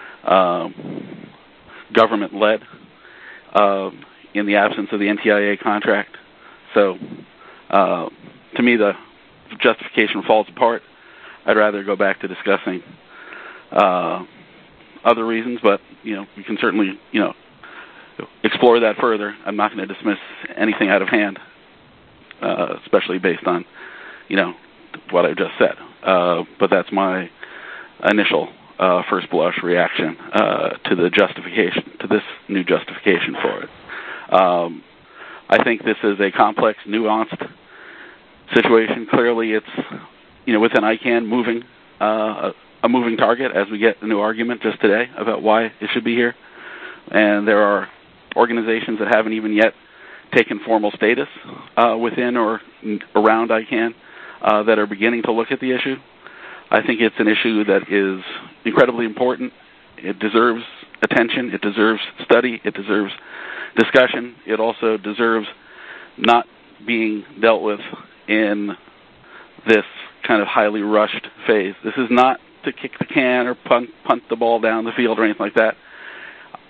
government-led in the absence of the NTIA contract. So, to me, the justification falls apart. I'd rather go back to discussing other reasons, but we can certainly explore that further. I'm not going to dismiss anything out of hand, especially based on what I just said. But that's my initial first blush reaction to the justification, to this new justification for it. I think this is a complex, nuanced situation. Clearly, it's within ICANN moving a moving target as we get a new argument just today about why it should be here. And there are organizations that haven't even yet taken formal status within or around ICANN that are beginning to look at the issue. I think it's an issue that is incredibly important. It deserves attention. It deserves study. It deserves discussion. It also deserves not being dealt with in this kind of highly rushed phase. This is not to kick the can or punt the ball down the field or anything like that.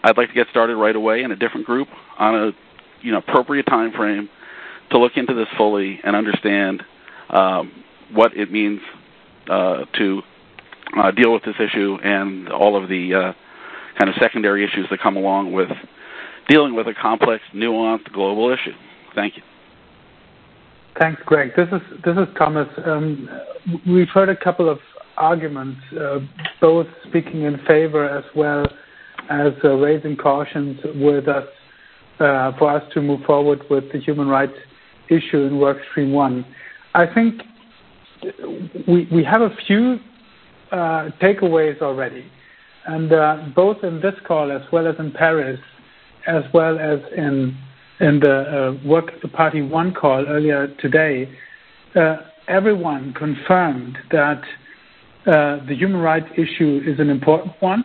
I'd like to get started right away in a different group on a appropriate time frame to look into this fully and understand what it means to deal with this issue and all of the kind of secondary issues that come along with dealing with a complex, nuanced global issue. Thank you. Thanks, Greg. This is Thomas. We've heard a couple of arguments, both speaking in favor as well as raising cautions with us for us to move forward with the human rights issue in Workstream 1. I think we have a few takeaways already, and both in this call as well as in Paris, as well as in the Work Party 1 call earlier today, everyone confirmed that the human rights issue is an important one,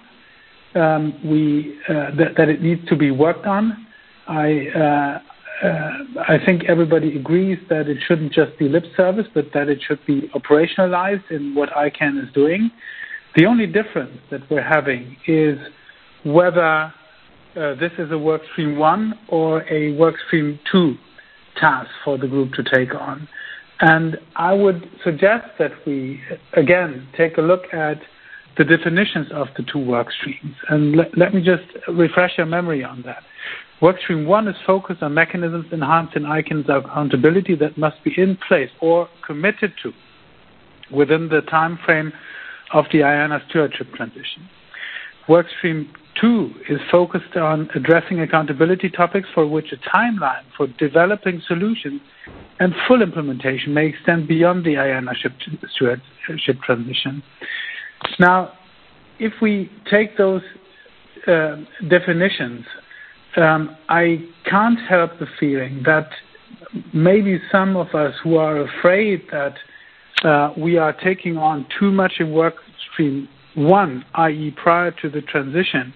that it needs to be worked on. I think everybody agrees that it shouldn't just be lip service, but that it should be operationalized in what ICANN is doing. The only difference that we're having is whether this is a Workstream 1 or a Workstream 2 task for the group to take on. And I would suggest that we, again, take a look at the definitions of the two work streams. And let me just refresh your memory on that. Workstream 1 is focused on mechanisms enhancing ICANN's accountability that must be in place or committed to within the time frame of the IANA stewardship transition. Workstream 2 is focused on addressing accountability topics for which a timeline for developing solutions and full implementation may extend beyond the IANA stewardship transition. Now, if we take those definitions, I can't help the feeling that maybe some of us who are afraid that we are taking on too much in Workstream 1, i.e. prior to the transition,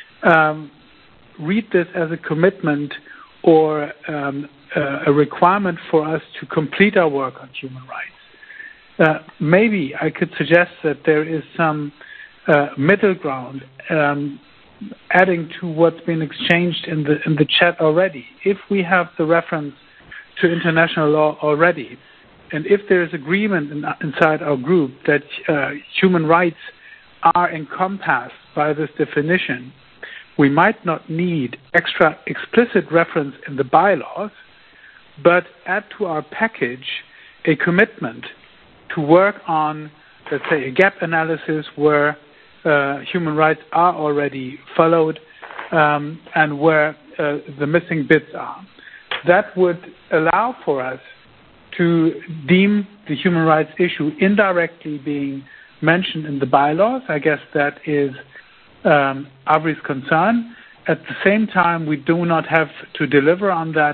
read this as a commitment or a requirement for us to complete our work on human rights. Maybe I could suggest that there is some middle ground adding to what's been exchanged in the chat already. If we have the reference to international law already, and if there is agreement inside our group that human rights are encompassed by this definition, we might not need extra explicit reference in the bylaws, but add to our package a commitment to work on, let's say, a gap analysis where human rights are already followed and where the missing bits are. That would allow for us to deem the human rights issue indirectly being mentioned in the bylaws. I guess that is Avri's concern. At the same time, we do not have to deliver on that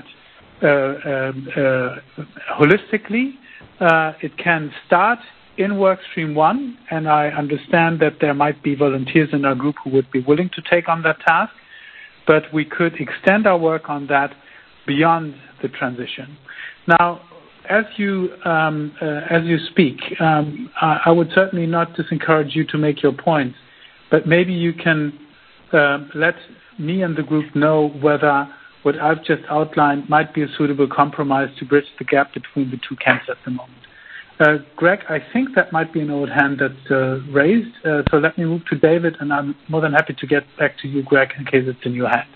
holistically. It can start in Workstream 1, and I understand that there might be volunteers in our group who would be willing to take on that task, but we could extend our work on that beyond the transition. Now, as you speak, I would certainly not disencourage you to make your points, but maybe you can let me and the group know whether what I've just outlined might be a suitable compromise to bridge the gap between the two camps at the moment. Greg, I think that might be an old hand that's raised, so let me move to David, and I'm more than happy to get back to you, Greg, in case it's a new hand.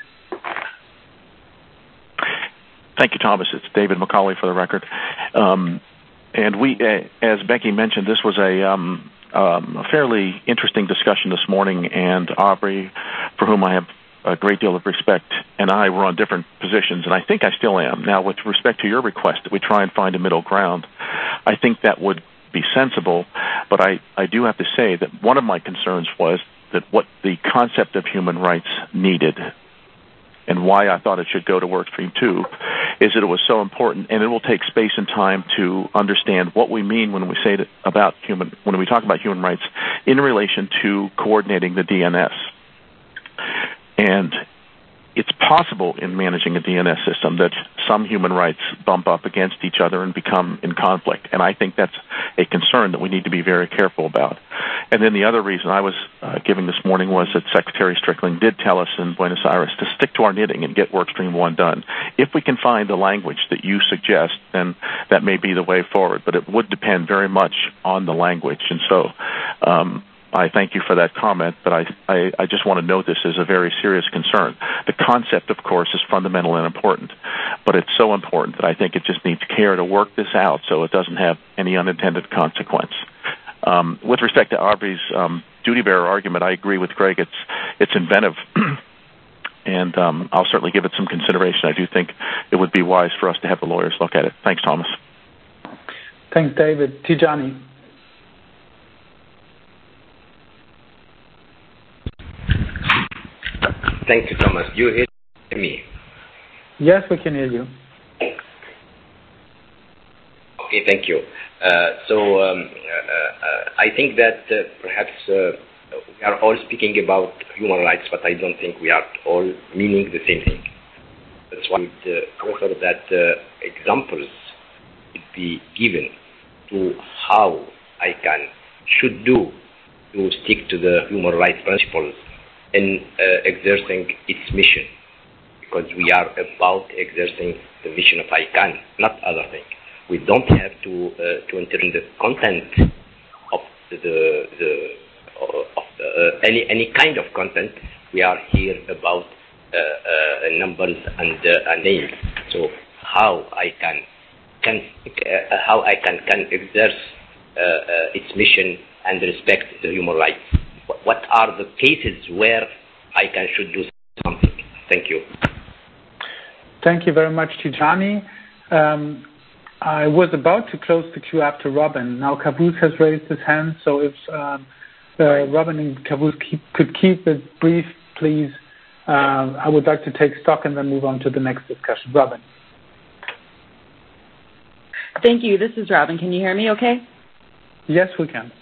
Thank you, Thomas. It's David McCauley for the record. And we, as Becky mentioned, this was a fairly interesting discussion this morning, and Aubrey, for whom I have a great deal of respect, and I were on different positions, and I think I still am. Now, with respect to your request that we try and find a middle ground, I think that would be sensible, but I do have to say that one of my concerns was that what the concept of human rights needed and why I thought it should go to Workstream 2 is that it was so important, and it will take space and time to understand what we mean when we say when we talk about human rights in relation to coordinating the DNS. And it's possible in managing a DNS system that some human rights bump up against each other and become in conflict. And I think that's a concern that we need to be very careful about. And then the other reason I was giving this morning was that Secretary Strickland did tell us in Buenos Aires to stick to our knitting and get Workstream 1 done. If we can find the language that you suggest, then that may be the way forward, but it would depend very much on the language. And so I thank you for that comment, but I just want to note this as a very serious concern. The concept, of course, is fundamental and important, but it's so important that I think it just needs care to work this out so it doesn't have any unintended consequence. With respect to Aubrey's duty bearer argument, I agree with Greg. It's inventive, and I'll certainly give it some consideration. I do think it would be wise for us to have the lawyers look at it. Thanks, Thomas. Thanks, David. Tijani. Thank you, Thomas. Do you hear me? Yes, we can hear you. Okay, thank you. I think that perhaps we are all speaking about human rights, but I don't think we are all meaning the same thing. That's why I would prefer that examples would be given to how ICANN should do to stick to the human rights principles in exerting its mission, because we are about exerting the mission of ICANN, not other things. We don't have to enter in the content of any kind of content. We are here about numbers and names. So how ICANN can exert its mission and respect the human rights? What are the cases where ICANN should do something? Thank you. Thank you very much, Tijani. I was about to close the queue after Robin. Now Kavuz has raised his hand, so if Robin and Kavuz could keep it brief, please. I would like to take stock and then move on to the next discussion. Robin. Thank you. This is Robin. Can you hear me okay? Yes, we can.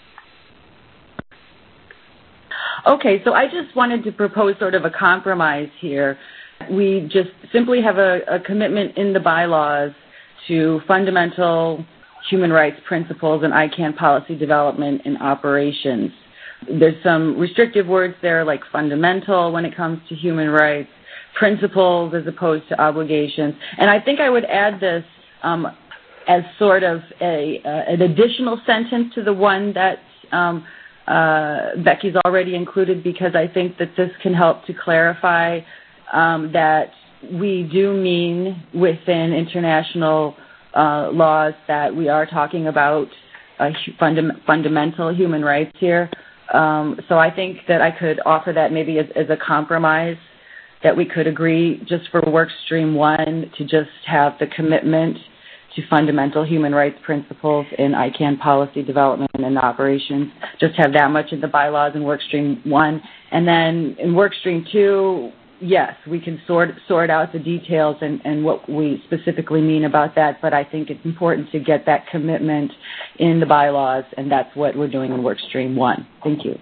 Okay, so I just wanted to propose sort of a compromise here. We just simply have a commitment in the bylaws to fundamental human rights principles and ICANN policy development and operations. There's some restrictive words there like fundamental when it comes to human rights, principles as opposed to obligations. And I think I would add this as sort of an additional sentence to the one that Becky's already included, because I think that this can help to clarify that we do mean within international laws that we are talking about fundamental human rights here. So I think that I could offer that maybe as a compromise, that we could agree just for Workstream 1 to just have the commitment to fundamental human rights principles in ICANN policy development and operations. Just have that much in the bylaws in Workstream 1. And then in Workstream 2, yes, we can sort out the details and what we specifically mean about that, but I think it's important to get that commitment in the bylaws, and that's what we're doing in Workstream 1. Thank you.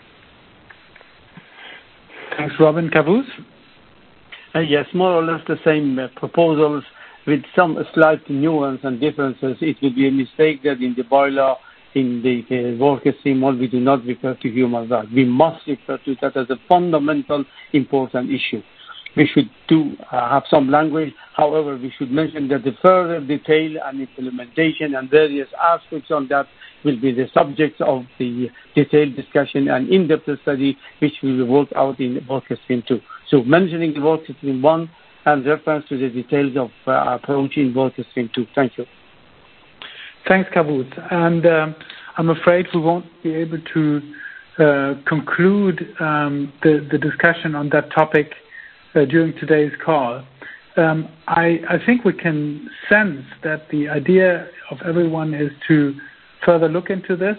Thanks, Robin. Kavuz? Yes, more or less the same proposals with some slight nuance and differences. It would be a mistake that in the bylaw, in the Workstream 1, we do not refer to human rights. We must refer to that as a fundamental, important issue. We should have some language. However, we should mention that the further detail and implementation and various aspects on that will be the subject of the detailed discussion and in-depth study, which we will work out in Workstream 2. So mentioning the Workstream 1 and reference to the details of approach in Workstream 2. Thank you. Thanks, Kavuz. And I'm afraid we won't be able to conclude the discussion on that topic during today's call. I think we can sense that the idea of everyone is to further look into this.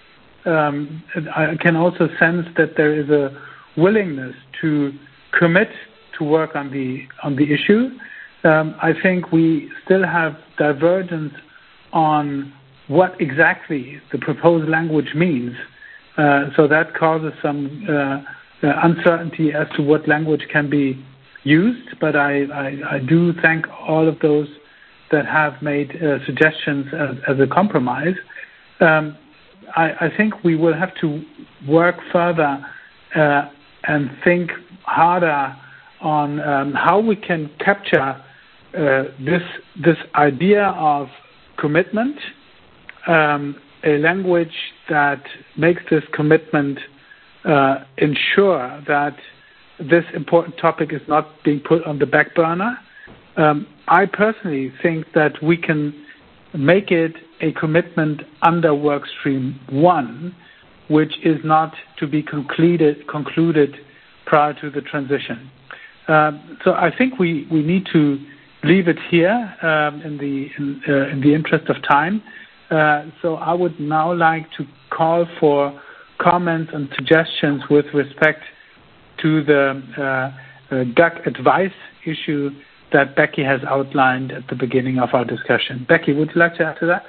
I can also sense that there is a willingness to commit to work on the issue. I think we still have divergence on what exactly the proposed language means. So that causes some uncertainty as to what language can be used, but I do thank all of those that have made suggestions as a compromise. I think we will have to work further and think harder on how we can capture this idea of commitment, a language that makes this commitment ensure that this important topic is not being put on the back burner. I personally think that we can make it a commitment under Workstream 1, which is not to be concluded prior to the transition. So I think we need to leave it here in the interest of time. So I would now like to call for comments and suggestions with respect to the GAC advice issue that Becky has outlined at the beginning of our discussion. Becky, would you like to add to that?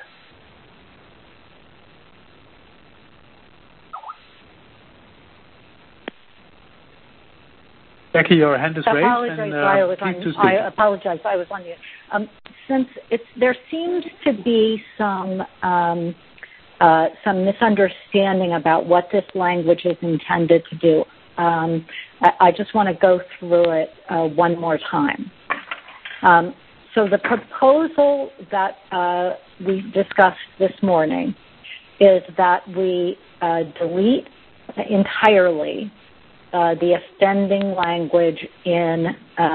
Becky, your hand is raised. I apologize. I was on mute. Since there seems to be some misunderstanding about what this language is intended to do, I just want to go through it one more time. So the proposal that we discussed this morning is that we delete entirely the offending language in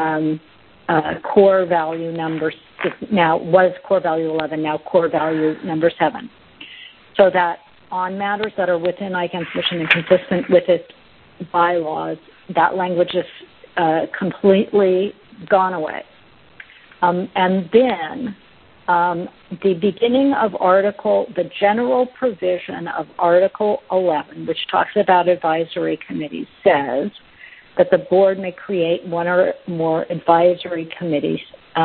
core value number 6, now was core value 11, now core value number 7, so that on matters that are within ICANN's mission and consistent with its bylaws, that language is completely gone away. And then the beginning of the general provision of Article 11, which talks about advisory committees, says that the board may create one or more advisory committees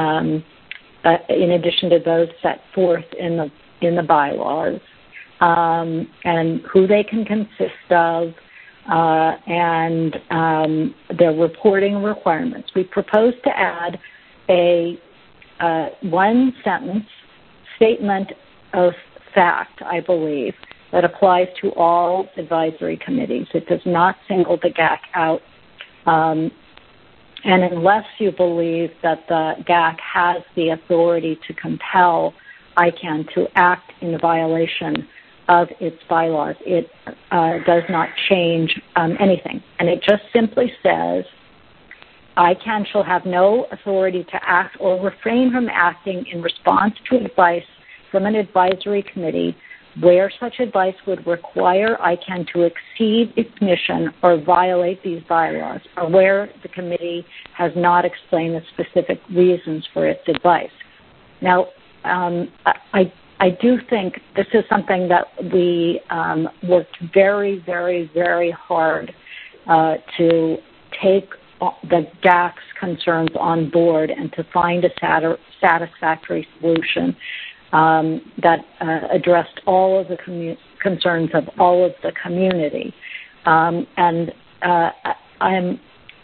in addition to those set forth in the bylaws, and who they can consist of, and their reporting requirements. We propose to add a one-sentence statement of fact, I believe, that applies to all advisory committees. It does not single the GAC out. And unless you believe that the GAC has the authority to compel ICANN to act in violation of its bylaws, it does not change anything. And it just simply says, ICANN shall have no authority to act or refrain from acting in response to advice from an advisory committee where such advice would require ICANN to exceed its mission or violate these bylaws, or where the committee has not explained the specific reasons for its advice. Now, I do think this is something that we worked very, very, very hard to take the GAC's concerns on board and to find a satisfactory solution that addressed all of the concerns of all of the community. And I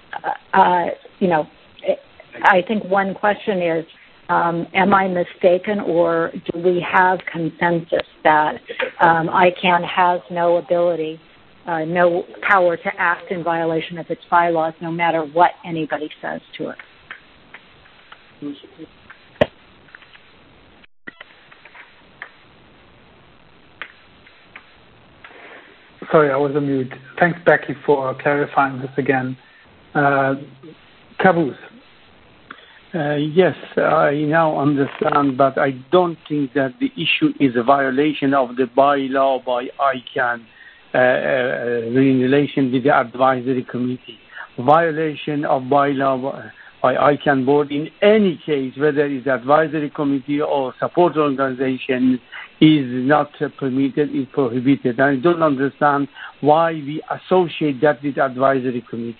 think one question is, am I mistaken, or do we have consensus that ICANN has no ability, no power to act in violation of its bylaws, no matter what anybody says to it? Sorry, I was on mute. Thanks, Becky, for clarifying this again. Caboose. Yes, I now understand, but I don't think that the issue is a violation of the bylaw by ICANN in relation to the advisory committee. Violation of bylaw by ICANN board in any case, whether it's advisory committee or support organization, is not permitted, is prohibited. I don't understand why we associate that with advisory committee.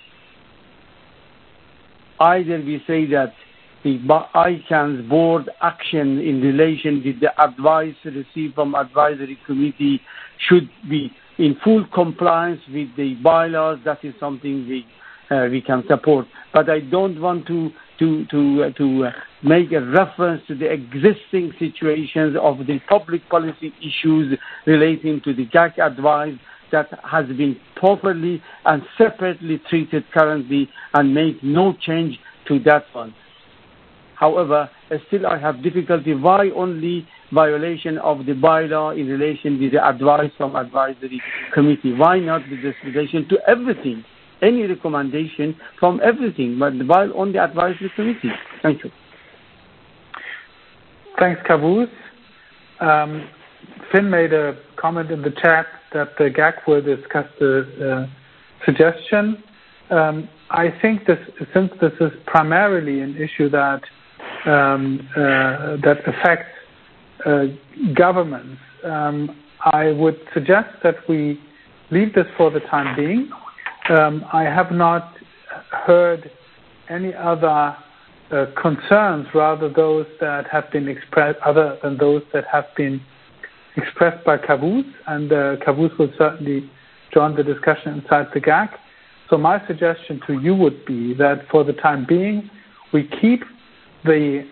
Either we say that the ICANN's board action in relation with the advice received from advisory committee should be in full compliance with the bylaws. That is something we can support. But I don't want to make a reference to the existing situations of the public policy issues relating to the GAC advice that has been properly and separately treated currently, and make no change to that one. However, still I have difficulty. Why only violation of the bylaw in relation with the advice from advisory committee? Why not with this relation to everything? Any recommendation from everything, but while on the advisory committee. Thank you. Thanks, Kavuz. Finn made a comment in the chat that the GAC will discuss the suggestion. I think since this is primarily an issue that affects governments, I would suggest that we leave this for the time being. I have not heard any other concerns, rather those that have been expressed, other than those that have been expressed by Kavuz, and Kavuz will certainly join the discussion inside the GAC. So my suggestion to you would be that for the time being, we keep the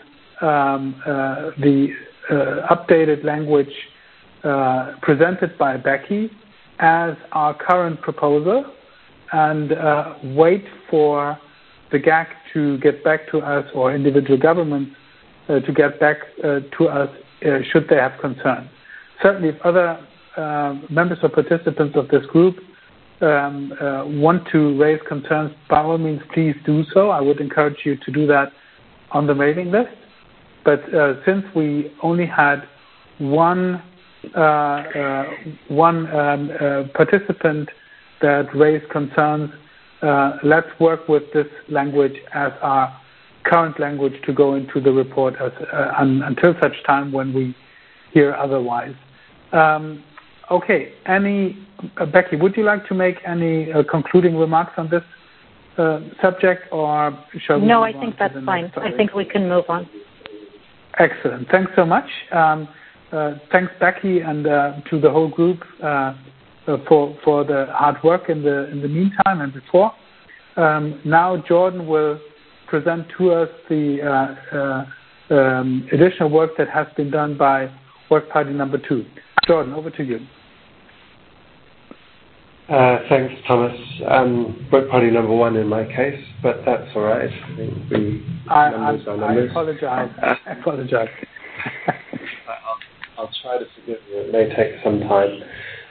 updated language presented by Becky as our current proposal, and wait for the GAC to get back to us, or individual governments to get back to us should they have concerns. Certainly, if other members or participants of this group want to raise concerns, by all means, please do so. I would encourage you to do that on the mailing list. But since we only had one participant that raised concerns, let's work with this language as our current language to go into the report until such time when we hear otherwise. Okay. Becky, would you like to make any concluding remarks on this subject, or shall we? No, I think that's fine. I think we can move on. Excellent. Thanks so much. Thanks, Becky, and to the whole group for the hard work in the meantime and before. Now Jordan will present to us the additional work that has been done by Work Party number 2. Jordan, over to you. Thanks, Thomas. Work Party number 1 in my case, but that's all right. I think I apologize. I'll try to forgive you. It may take some time.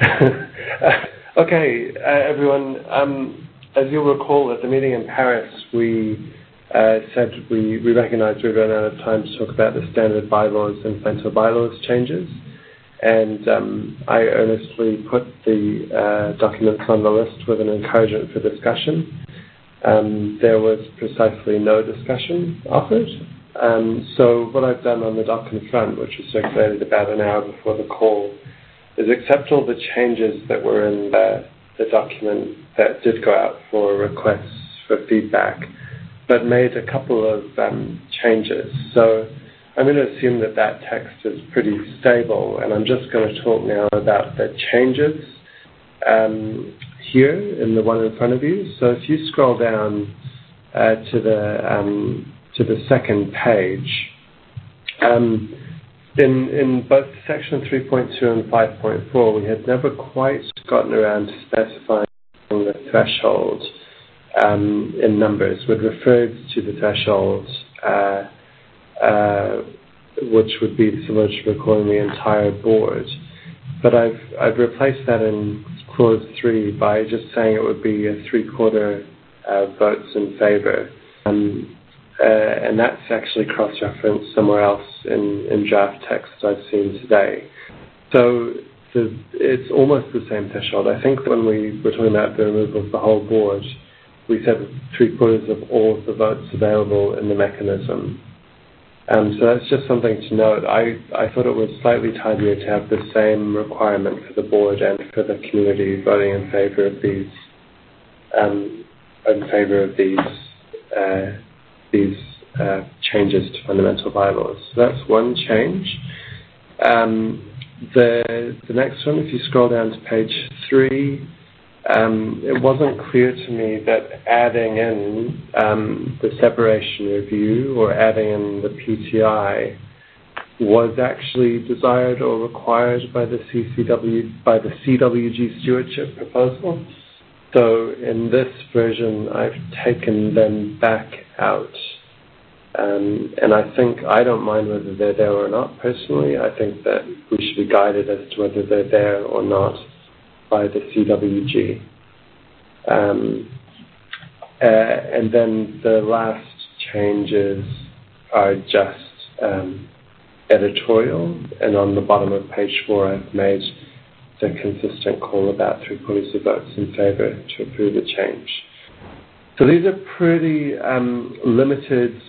Okay, everyone. As you'll recall, at the meeting in Paris, we said we recognized we ran out of time to talk about the standard bylaws and fundamental bylaws changes. And I earnestly put the documents on the list with an encouragement for discussion. There was precisely no discussion offered. So what I've done on the document front, which was circulated about an hour before the call, is accept all the changes that were in the document that did go out for requests for feedback, but made a couple of changes. So I'm going to assume that text is pretty stable, and I'm just going to talk now about the changes here in the one in front of you. So if you scroll down to the second page, in both section 3.2 and 5.4, we had never quite gotten around to specifying the threshold in numbers. We'd referred to the threshold which would be the solution for calling the entire board. But I've replaced that in clause 3 by just saying it would be a 3/4 votes in favor. And that's actually cross-referenced somewhere else in draft text I've seen today. So it's almost the same threshold. I think when we were talking about the removal of the whole board, we said 3/4 of all of the votes available in the mechanism. So that's just something to note. I thought it was slightly tidier to have the same requirement for the board and for the community voting in favor of these changes to fundamental bylaws. So that's one change. The next one, if you scroll down to page 3, it wasn't clear to me that adding in the separation review or adding in the PTI was actually desired or required by the CWG stewardship proposal. So in this version, I've taken them back out. And I think I don't mind whether they're there or not personally. I think that we should be guided as to whether they're there or not by the CWG. And then the last changes are just editorial, and on the bottom of page 4 I've made the consistent call about 3/4 of votes in favour to approve the change. So these are pretty limited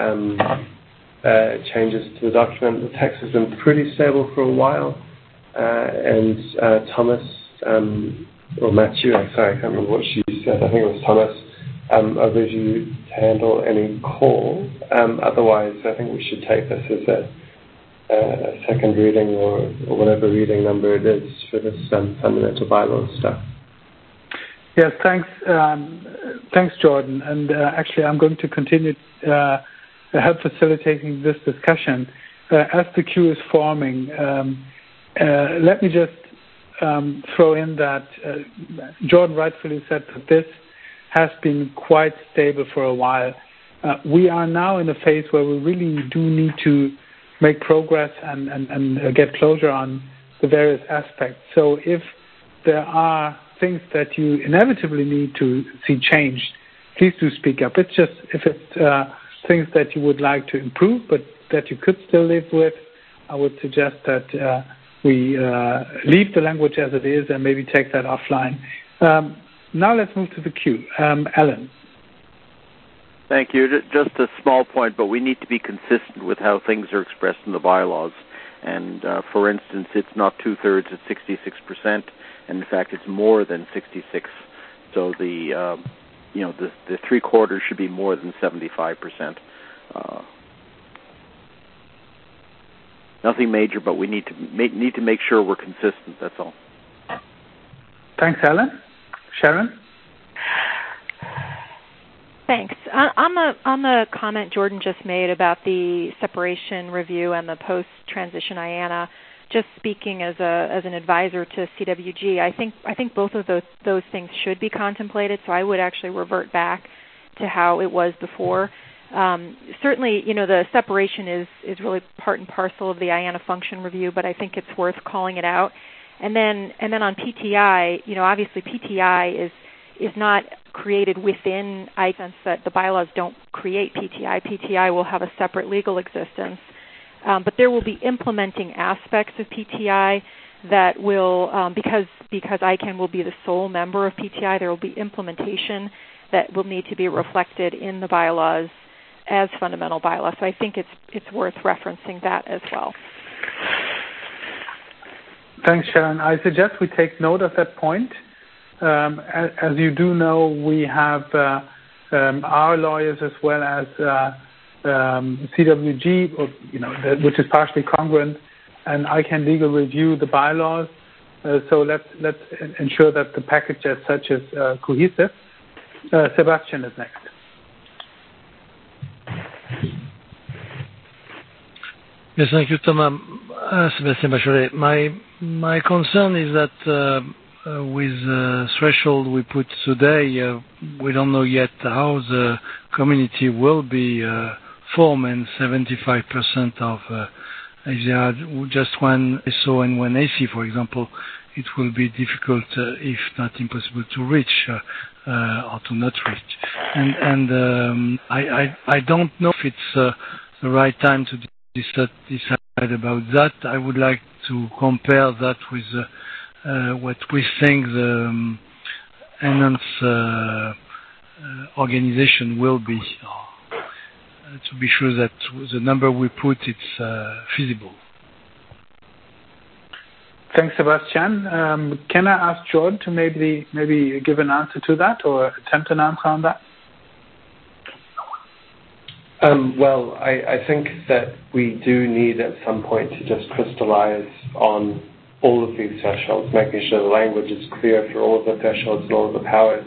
changes to the document. The text has been pretty stable for a while, and Thomas, or Matthew, sorry, I can't remember what she said, I think it was Thomas, over to you to handle any call. Otherwise, I think we should take this as a second reading or whatever reading number it is for this fundamental bylaws stuff. Yes, thanks, Jordan. And actually, I'm going to continue help facilitating this discussion. As the queue is forming, let me just throw in that Jordan rightfully said that this has been quite stable for a while. We are now in a phase where we really do need to make progress and get closure on the various aspects. So if there are things that you inevitably need to see changed, please do speak up. It's just if it's things that you would like to improve but that you could still live with, I would suggest that we leave the language as it is and maybe take that offline. Now let's move to the queue. Alan. Thank you. Just a small point, but we need to be consistent with how things are expressed in the bylaws. And for instance, it's not 2/3; it's 66%, and in fact, it's more than 66. So the 3/4 should be more than 75%. Nothing major, but we need to make sure we're consistent. That's all. Thanks, Alan. Sharon. Thanks. On the comment Jordan just made about the separation review and the post-transition IANA, just speaking as an advisor to CWG, I think both of those things should be contemplated. So I would actually revert back to how it was before. Certainly, the separation is really part and parcel of the IANA function review, but I think it's worth calling it out. And then on PTI, obviously PTI is not created within sense that the bylaws don't create PTI. PTI will have a separate legal existence, but there will be implementing aspects of PTI that will, because ICANN will be the sole member of PTI, there will be implementation that will need to be reflected in the bylaws as fundamental bylaws. So I think it's worth referencing that as well. Thanks, Sharon. I suggest we take note of that point. As you do know, we have our lawyers as well as CWG, which is partially congruent, and ICANN Legal review the bylaws. So let's ensure that the package as such is cohesive. Sebastian is next. Yes, thank you, Thomas. Sebastian Bachelet. My concern is that with the threshold we put today, we don't know yet how the community will be formed, and 75% of if there are just one SO and one AC, for example, it will be difficult, if not impossible, to reach or to not reach. And I don't know if it's the right time to decide about that. I would like to compare that with what we think the enhanced organization will be, to be sure that the number we put it's feasible. Thanks, Sebastian. Can I ask Jordan to maybe give an answer to that or attempt an answer on that? Well, I think that we do need at some point to just crystallize on all of these thresholds, making sure the language is clear for all of the thresholds and all of the powers,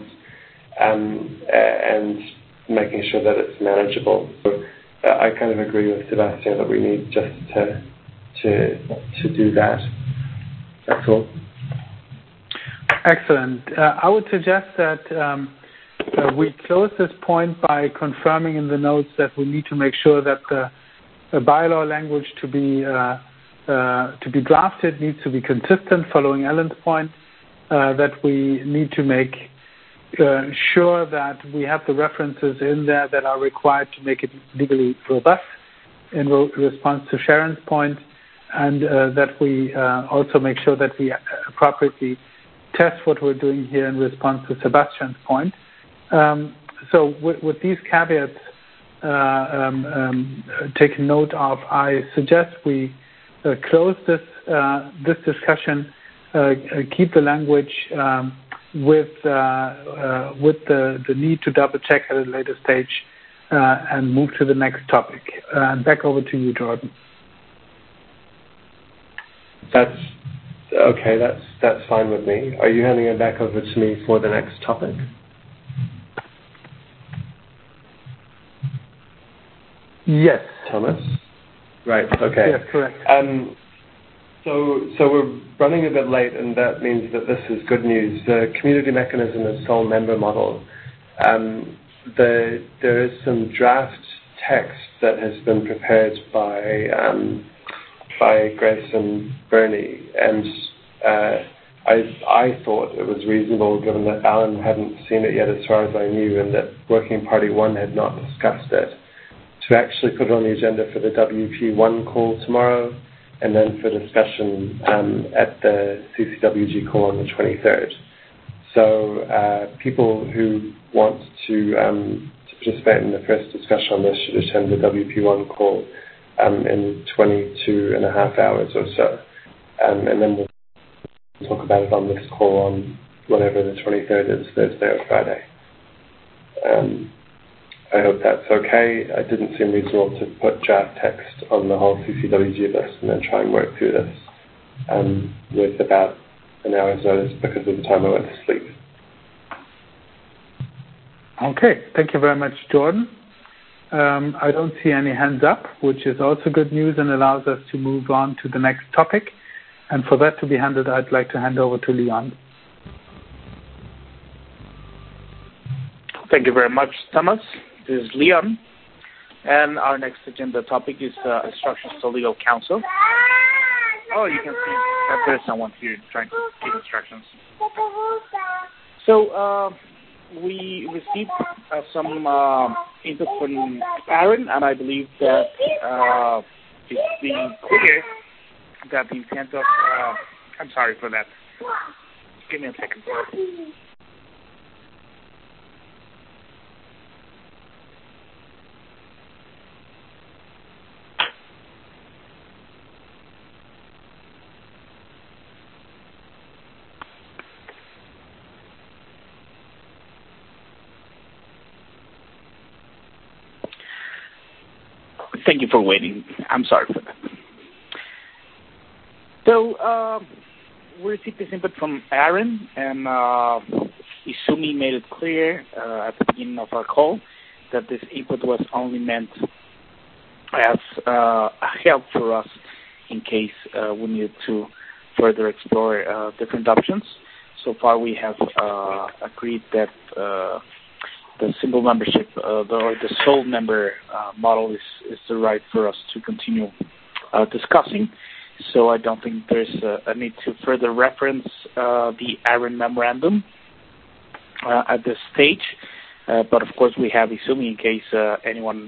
and making sure that it's manageable. So I kind of agree with Sebastian that we need just to do that. That's all. Excellent. I would suggest that we close this point by confirming in the notes that we need to make sure that the bylaw language to be drafted needs to be consistent, following Ellen's point, that we need to make sure that we have the references in there that are required to make it legally robust in response to Sharon's point, and that we also make sure that we appropriately test what we're doing here in response to Sebastian's point. So with these caveats taken note of, I suggest we close this discussion, keep the language with the need to double check at a later stage, and move to the next topic. Back over to you, Jordan. That's okay. That's fine with me. Are you handing it back over to me for the next topic? Yes. Thomas? Right, okay. Yes, correct. So we're running a bit late, and that means that this is good news. The community mechanism is sole member model. There is some draft text that has been prepared by Grace and Bernie, and I thought it was reasonable, given that Alan hadn't seen it yet as far as I knew, and that Working Party 1 had not discussed it, to actually put it on the agenda for the WP1 call tomorrow, and then for discussion at the CCWG call on the 23rd. So people who want to participate in the first discussion on this should attend the WP1 call in 22 and a half hours or so. And then we'll talk about it on this call on whatever the 23rd is, Thursday or Friday. I hope that's okay. It didn't seem reasonable to put draft text on the whole CCWG list and then try and work through this with about an hour's notice because of the time I went to sleep. Okay, thank you very much, Jordan. I don't see any hands up, which is also good news and allows us to move on to the next topic. And for that to be handled, I'd like to hand over to Leon. Thank you very much, Thomas. This is Leon, and our next agenda topic is instructions to legal counsel. Oh, you can see that there's someone here trying to give instructions. So we received some input from Aaron, and I believe that it's being clear that the intent of... I'm sorry for that. Give me a second. Thank you for waiting. I'm sorry for that. So we received this input from Aaron, and Izumi made it clear at the beginning of our call that this input was only meant as a help for us in case we needed to further explore different options. So far we have agreed that the single membership or the sole member model is the right for us to continue discussing. So I don't think there's a need to further reference the Aaron memorandum at this stage. But of course we have Izumi in case anyone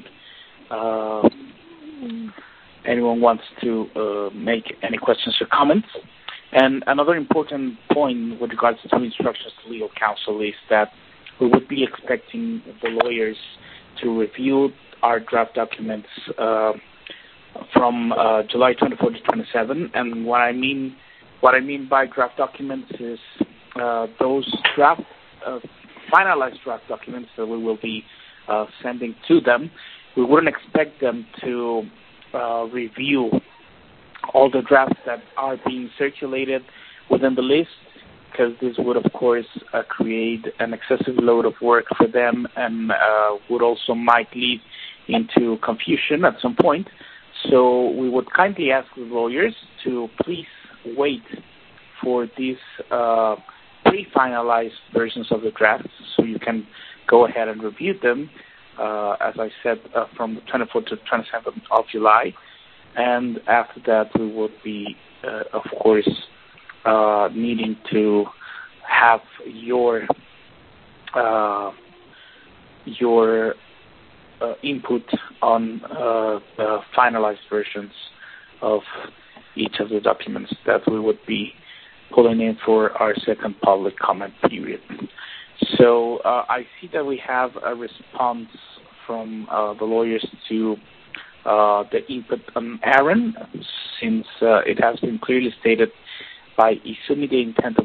wants to make any questions or comments. And another important point with regards to instructions to legal counsel is that we would be expecting the lawyers to review our draft documents from July 24 to 27. And what I mean by draft documents is those finalized draft documents that we will be sending to them. We wouldn't expect them to review all the drafts that are being circulated within the list, because this would, of course, create an excessive load of work for them and would also might lead into confusion at some point. So we would kindly ask the lawyers to please wait for these pre-finalized versions of the drafts so you can go ahead and review them, as I said, from the 24th to 27th of July. And after that, we would be, of course, needing to have your input on the finalized versions of each of the documents that we would be pulling in for our second public comment period. So I see that we have a response from the lawyers to the input on Aaron, since it has been clearly stated by Izumi the intent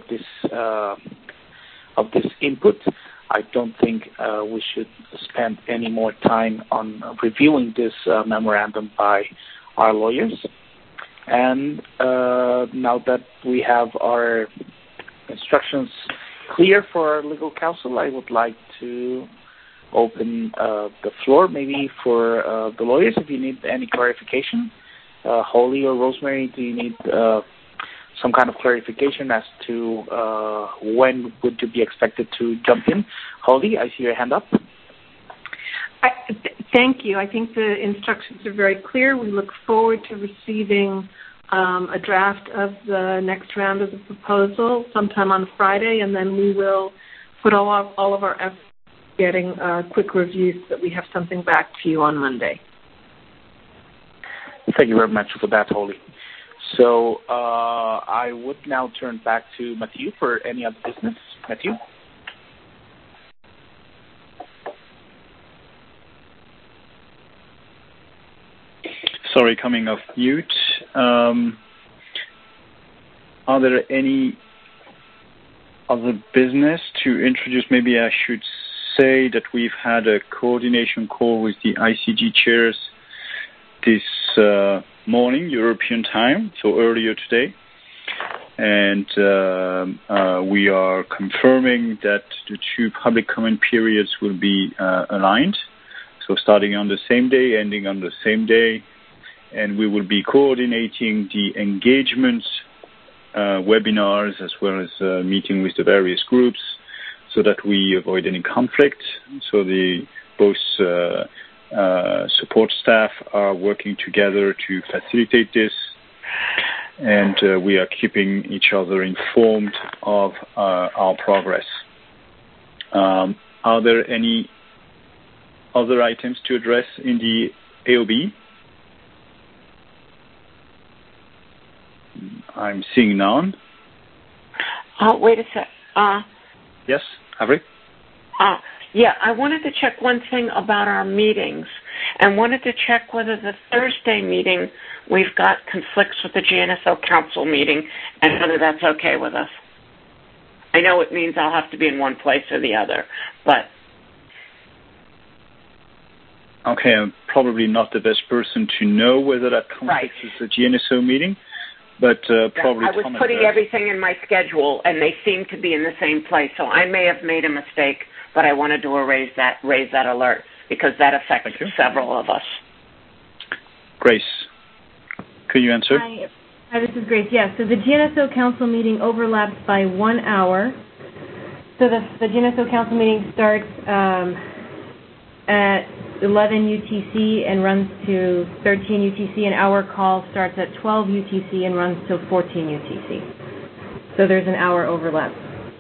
of this input. I don't think we should spend any more time on reviewing this memorandum by our lawyers. And now that we have our instructions clear for our legal counsel, I would like to open the floor maybe for the lawyers if you need any clarification. Holly or Rosemary, do you need some kind of clarification as to when would you be expected to jump in? Holly, I see your hand up. Thank you. I think the instructions are very clear. We look forward to receiving a draft of the next round of the proposal sometime on Friday, and then we will put all of our efforts getting quick reviews so that we have something back to you on Monday. Thank you very much for that, Holly. So I would now turn back to Matthew for any other business. Matthew? Sorry, coming off mute. Are there any other business to introduce? Maybe I should say that we've had a coordination call with the ICG chairs this morning, European time, so earlier today. And we are confirming that the two public comment periods will be aligned. So starting on the same day, ending on the same day. And we will be coordinating the engagement webinars as well as meeting with the various groups so that we avoid any conflict. So the both support staff are working together to facilitate this, and we are keeping each other informed of our progress. Are there any other items to address in the AOB? I'm seeing none. Wait a sec. Yes, Avery? Yeah, I wanted to check one thing about our meetings and wanted to check whether the Thursday meeting we've got conflicts with the GNSO Council meeting and whether that's okay with us. I know it means I'll have to be in one place or the other, but... Okay, I'm probably not the best person to know whether that conflicts with the GNSO meeting. But probably I was putting everything in my schedule, and they seem to be in the same place. So I may have made a mistake, but I wanted to raise that alert because that affects several of us. Grace, could you answer? Hi, this is Grace. Yes, so the GNSO Council meeting overlaps by 1 hour. So the GNSO Council meeting starts at 11 UTC and runs to 13 UTC, and our call starts at 12 UTC and runs till 14 UTC. So there's an hour overlap.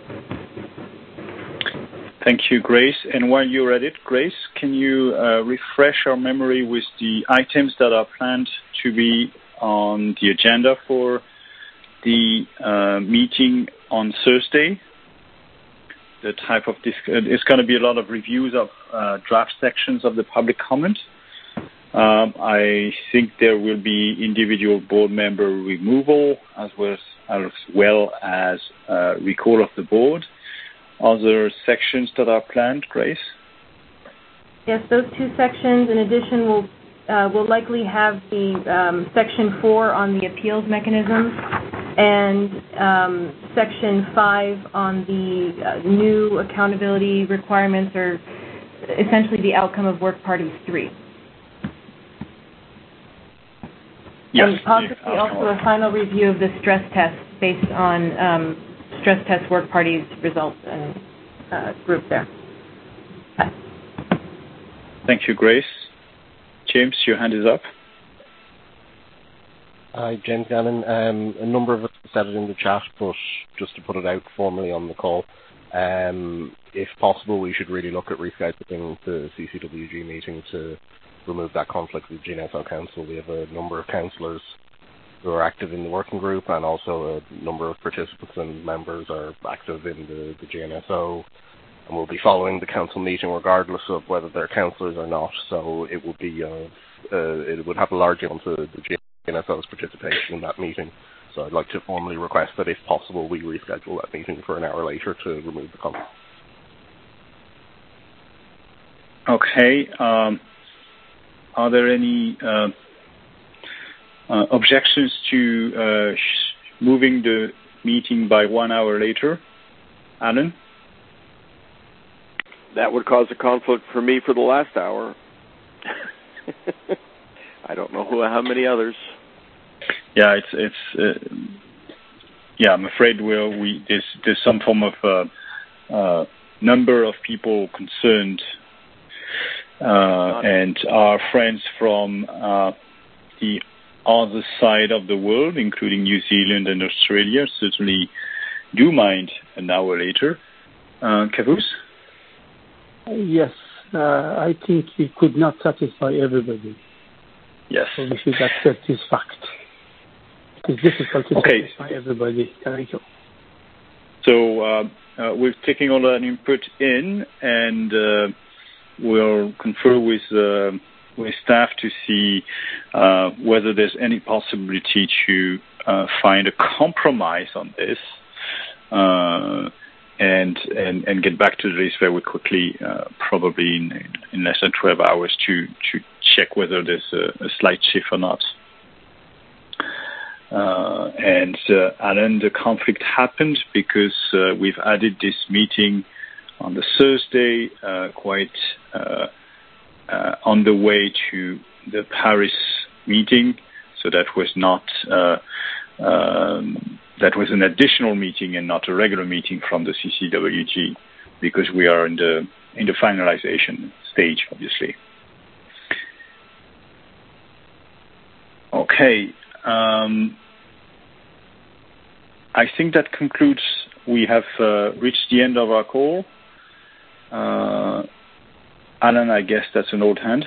Thank you, Grace. And while you're at it, Grace, can you refresh our memory with the items that are planned to be on the agenda for the meeting on Thursday? The type of it's going to be a lot of reviews of draft sections of the public comment. I think there will be individual board member removal as well as recall of the board. Other sections that are planned, Grace? Yes, those two sections. In addition, we'll we'll likely have the Section 4 on the appeals mechanisms and Section 5 on the new accountability requirements, or essentially the outcome of Work Parties 3. Yes, and possibly also a final review of the stress test based on stress test Work Parties results and group there. Thank you, Grace. James, your hand is up. Hi, James Gannon. A number of us said it in the chat, but just to put it out formally on the call, if possible, we should really look at rescheduling the CCWG meeting to remove that conflict with GNSO Council. We have a number of councillors who are active in the working group, and also a number of participants and members are active in the GNSO, and we'll be following the council meeting regardless of whether they're councillors or not. So it would be it would have a large influence on the GNSO's participation in that meeting. So I'd like to formally request that, if possible, we reschedule that meeting for an hour later to remove the conflict. Okay. Are there any objections to moving the meeting by 1 hour later? Alan? That would cause a conflict for me for the last hour. I don't know how many others. Yeah, I'm afraid there's some form of number of people concerned, and our friends from the other side of the world, including New Zealand and Australia, certainly do mind an hour later. Kavus? Yes, I think we could not satisfy everybody. Yes. So we should accept this fact. It's difficult to satisfy everybody. Thank you. So we're taking all that input in, and we'll confer with staff to see whether there's any possibility to find a compromise on this, and get back to this very quickly, probably in less than 12 hours to check whether there's a slight shift or not. And Alan, the conflict happened because we've added this meeting on the Thursday, quite on the way to the Paris meeting. So that was not that was an additional meeting and not a regular meeting from the CCWG, because we are in the finalization stage, obviously. Okay. I think that concludes. We have reached the end of our call. Alan, I guess that's an old hand.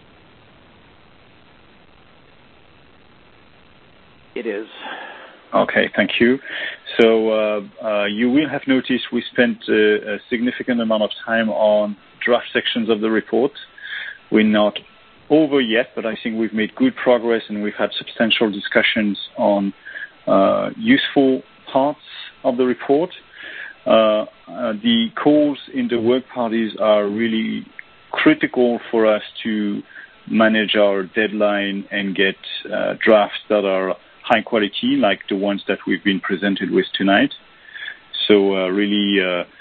It is. Okay, thank you. So you will have noticed we spent a significant amount of time on draft sections of the report. We're not over yet, but I think we've made good progress, and we've had substantial discussions on useful parts of the report. The calls in the work parties are really critical for us to manage our deadline and get drafts that are high quality, like the ones that we've been presented with tonight. So really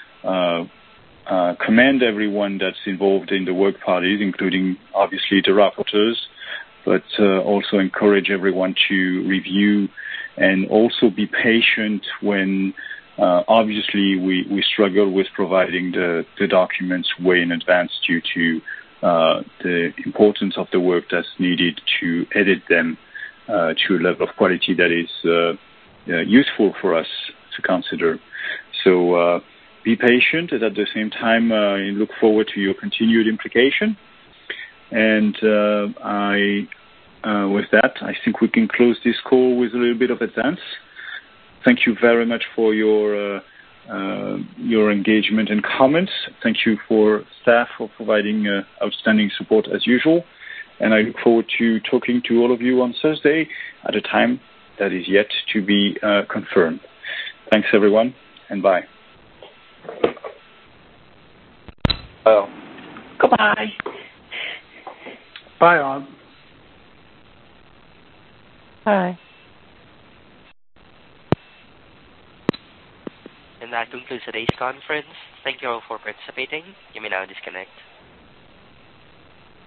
commend everyone that's involved in the work parties, including obviously the rapporteurs, but also encourage everyone to review and also be patient when obviously we struggle with providing the documents way in advance due to the importance of the work that's needed to edit them to a level of quality that is useful for us to consider. So be patient, and at the same time look forward to your continued implication. And with that, I think we can close this call with a little bit of advance. Thank you very much for your engagement and comments. Thank you for staff for providing outstanding support as usual. And I look forward to talking to all of you on Thursday at a time that is yet to be confirmed. Thanks, everyone, and bye. Goodbye. Bye, all. Bye. And that concludes today's conference. Thank you all for participating. You may now disconnect.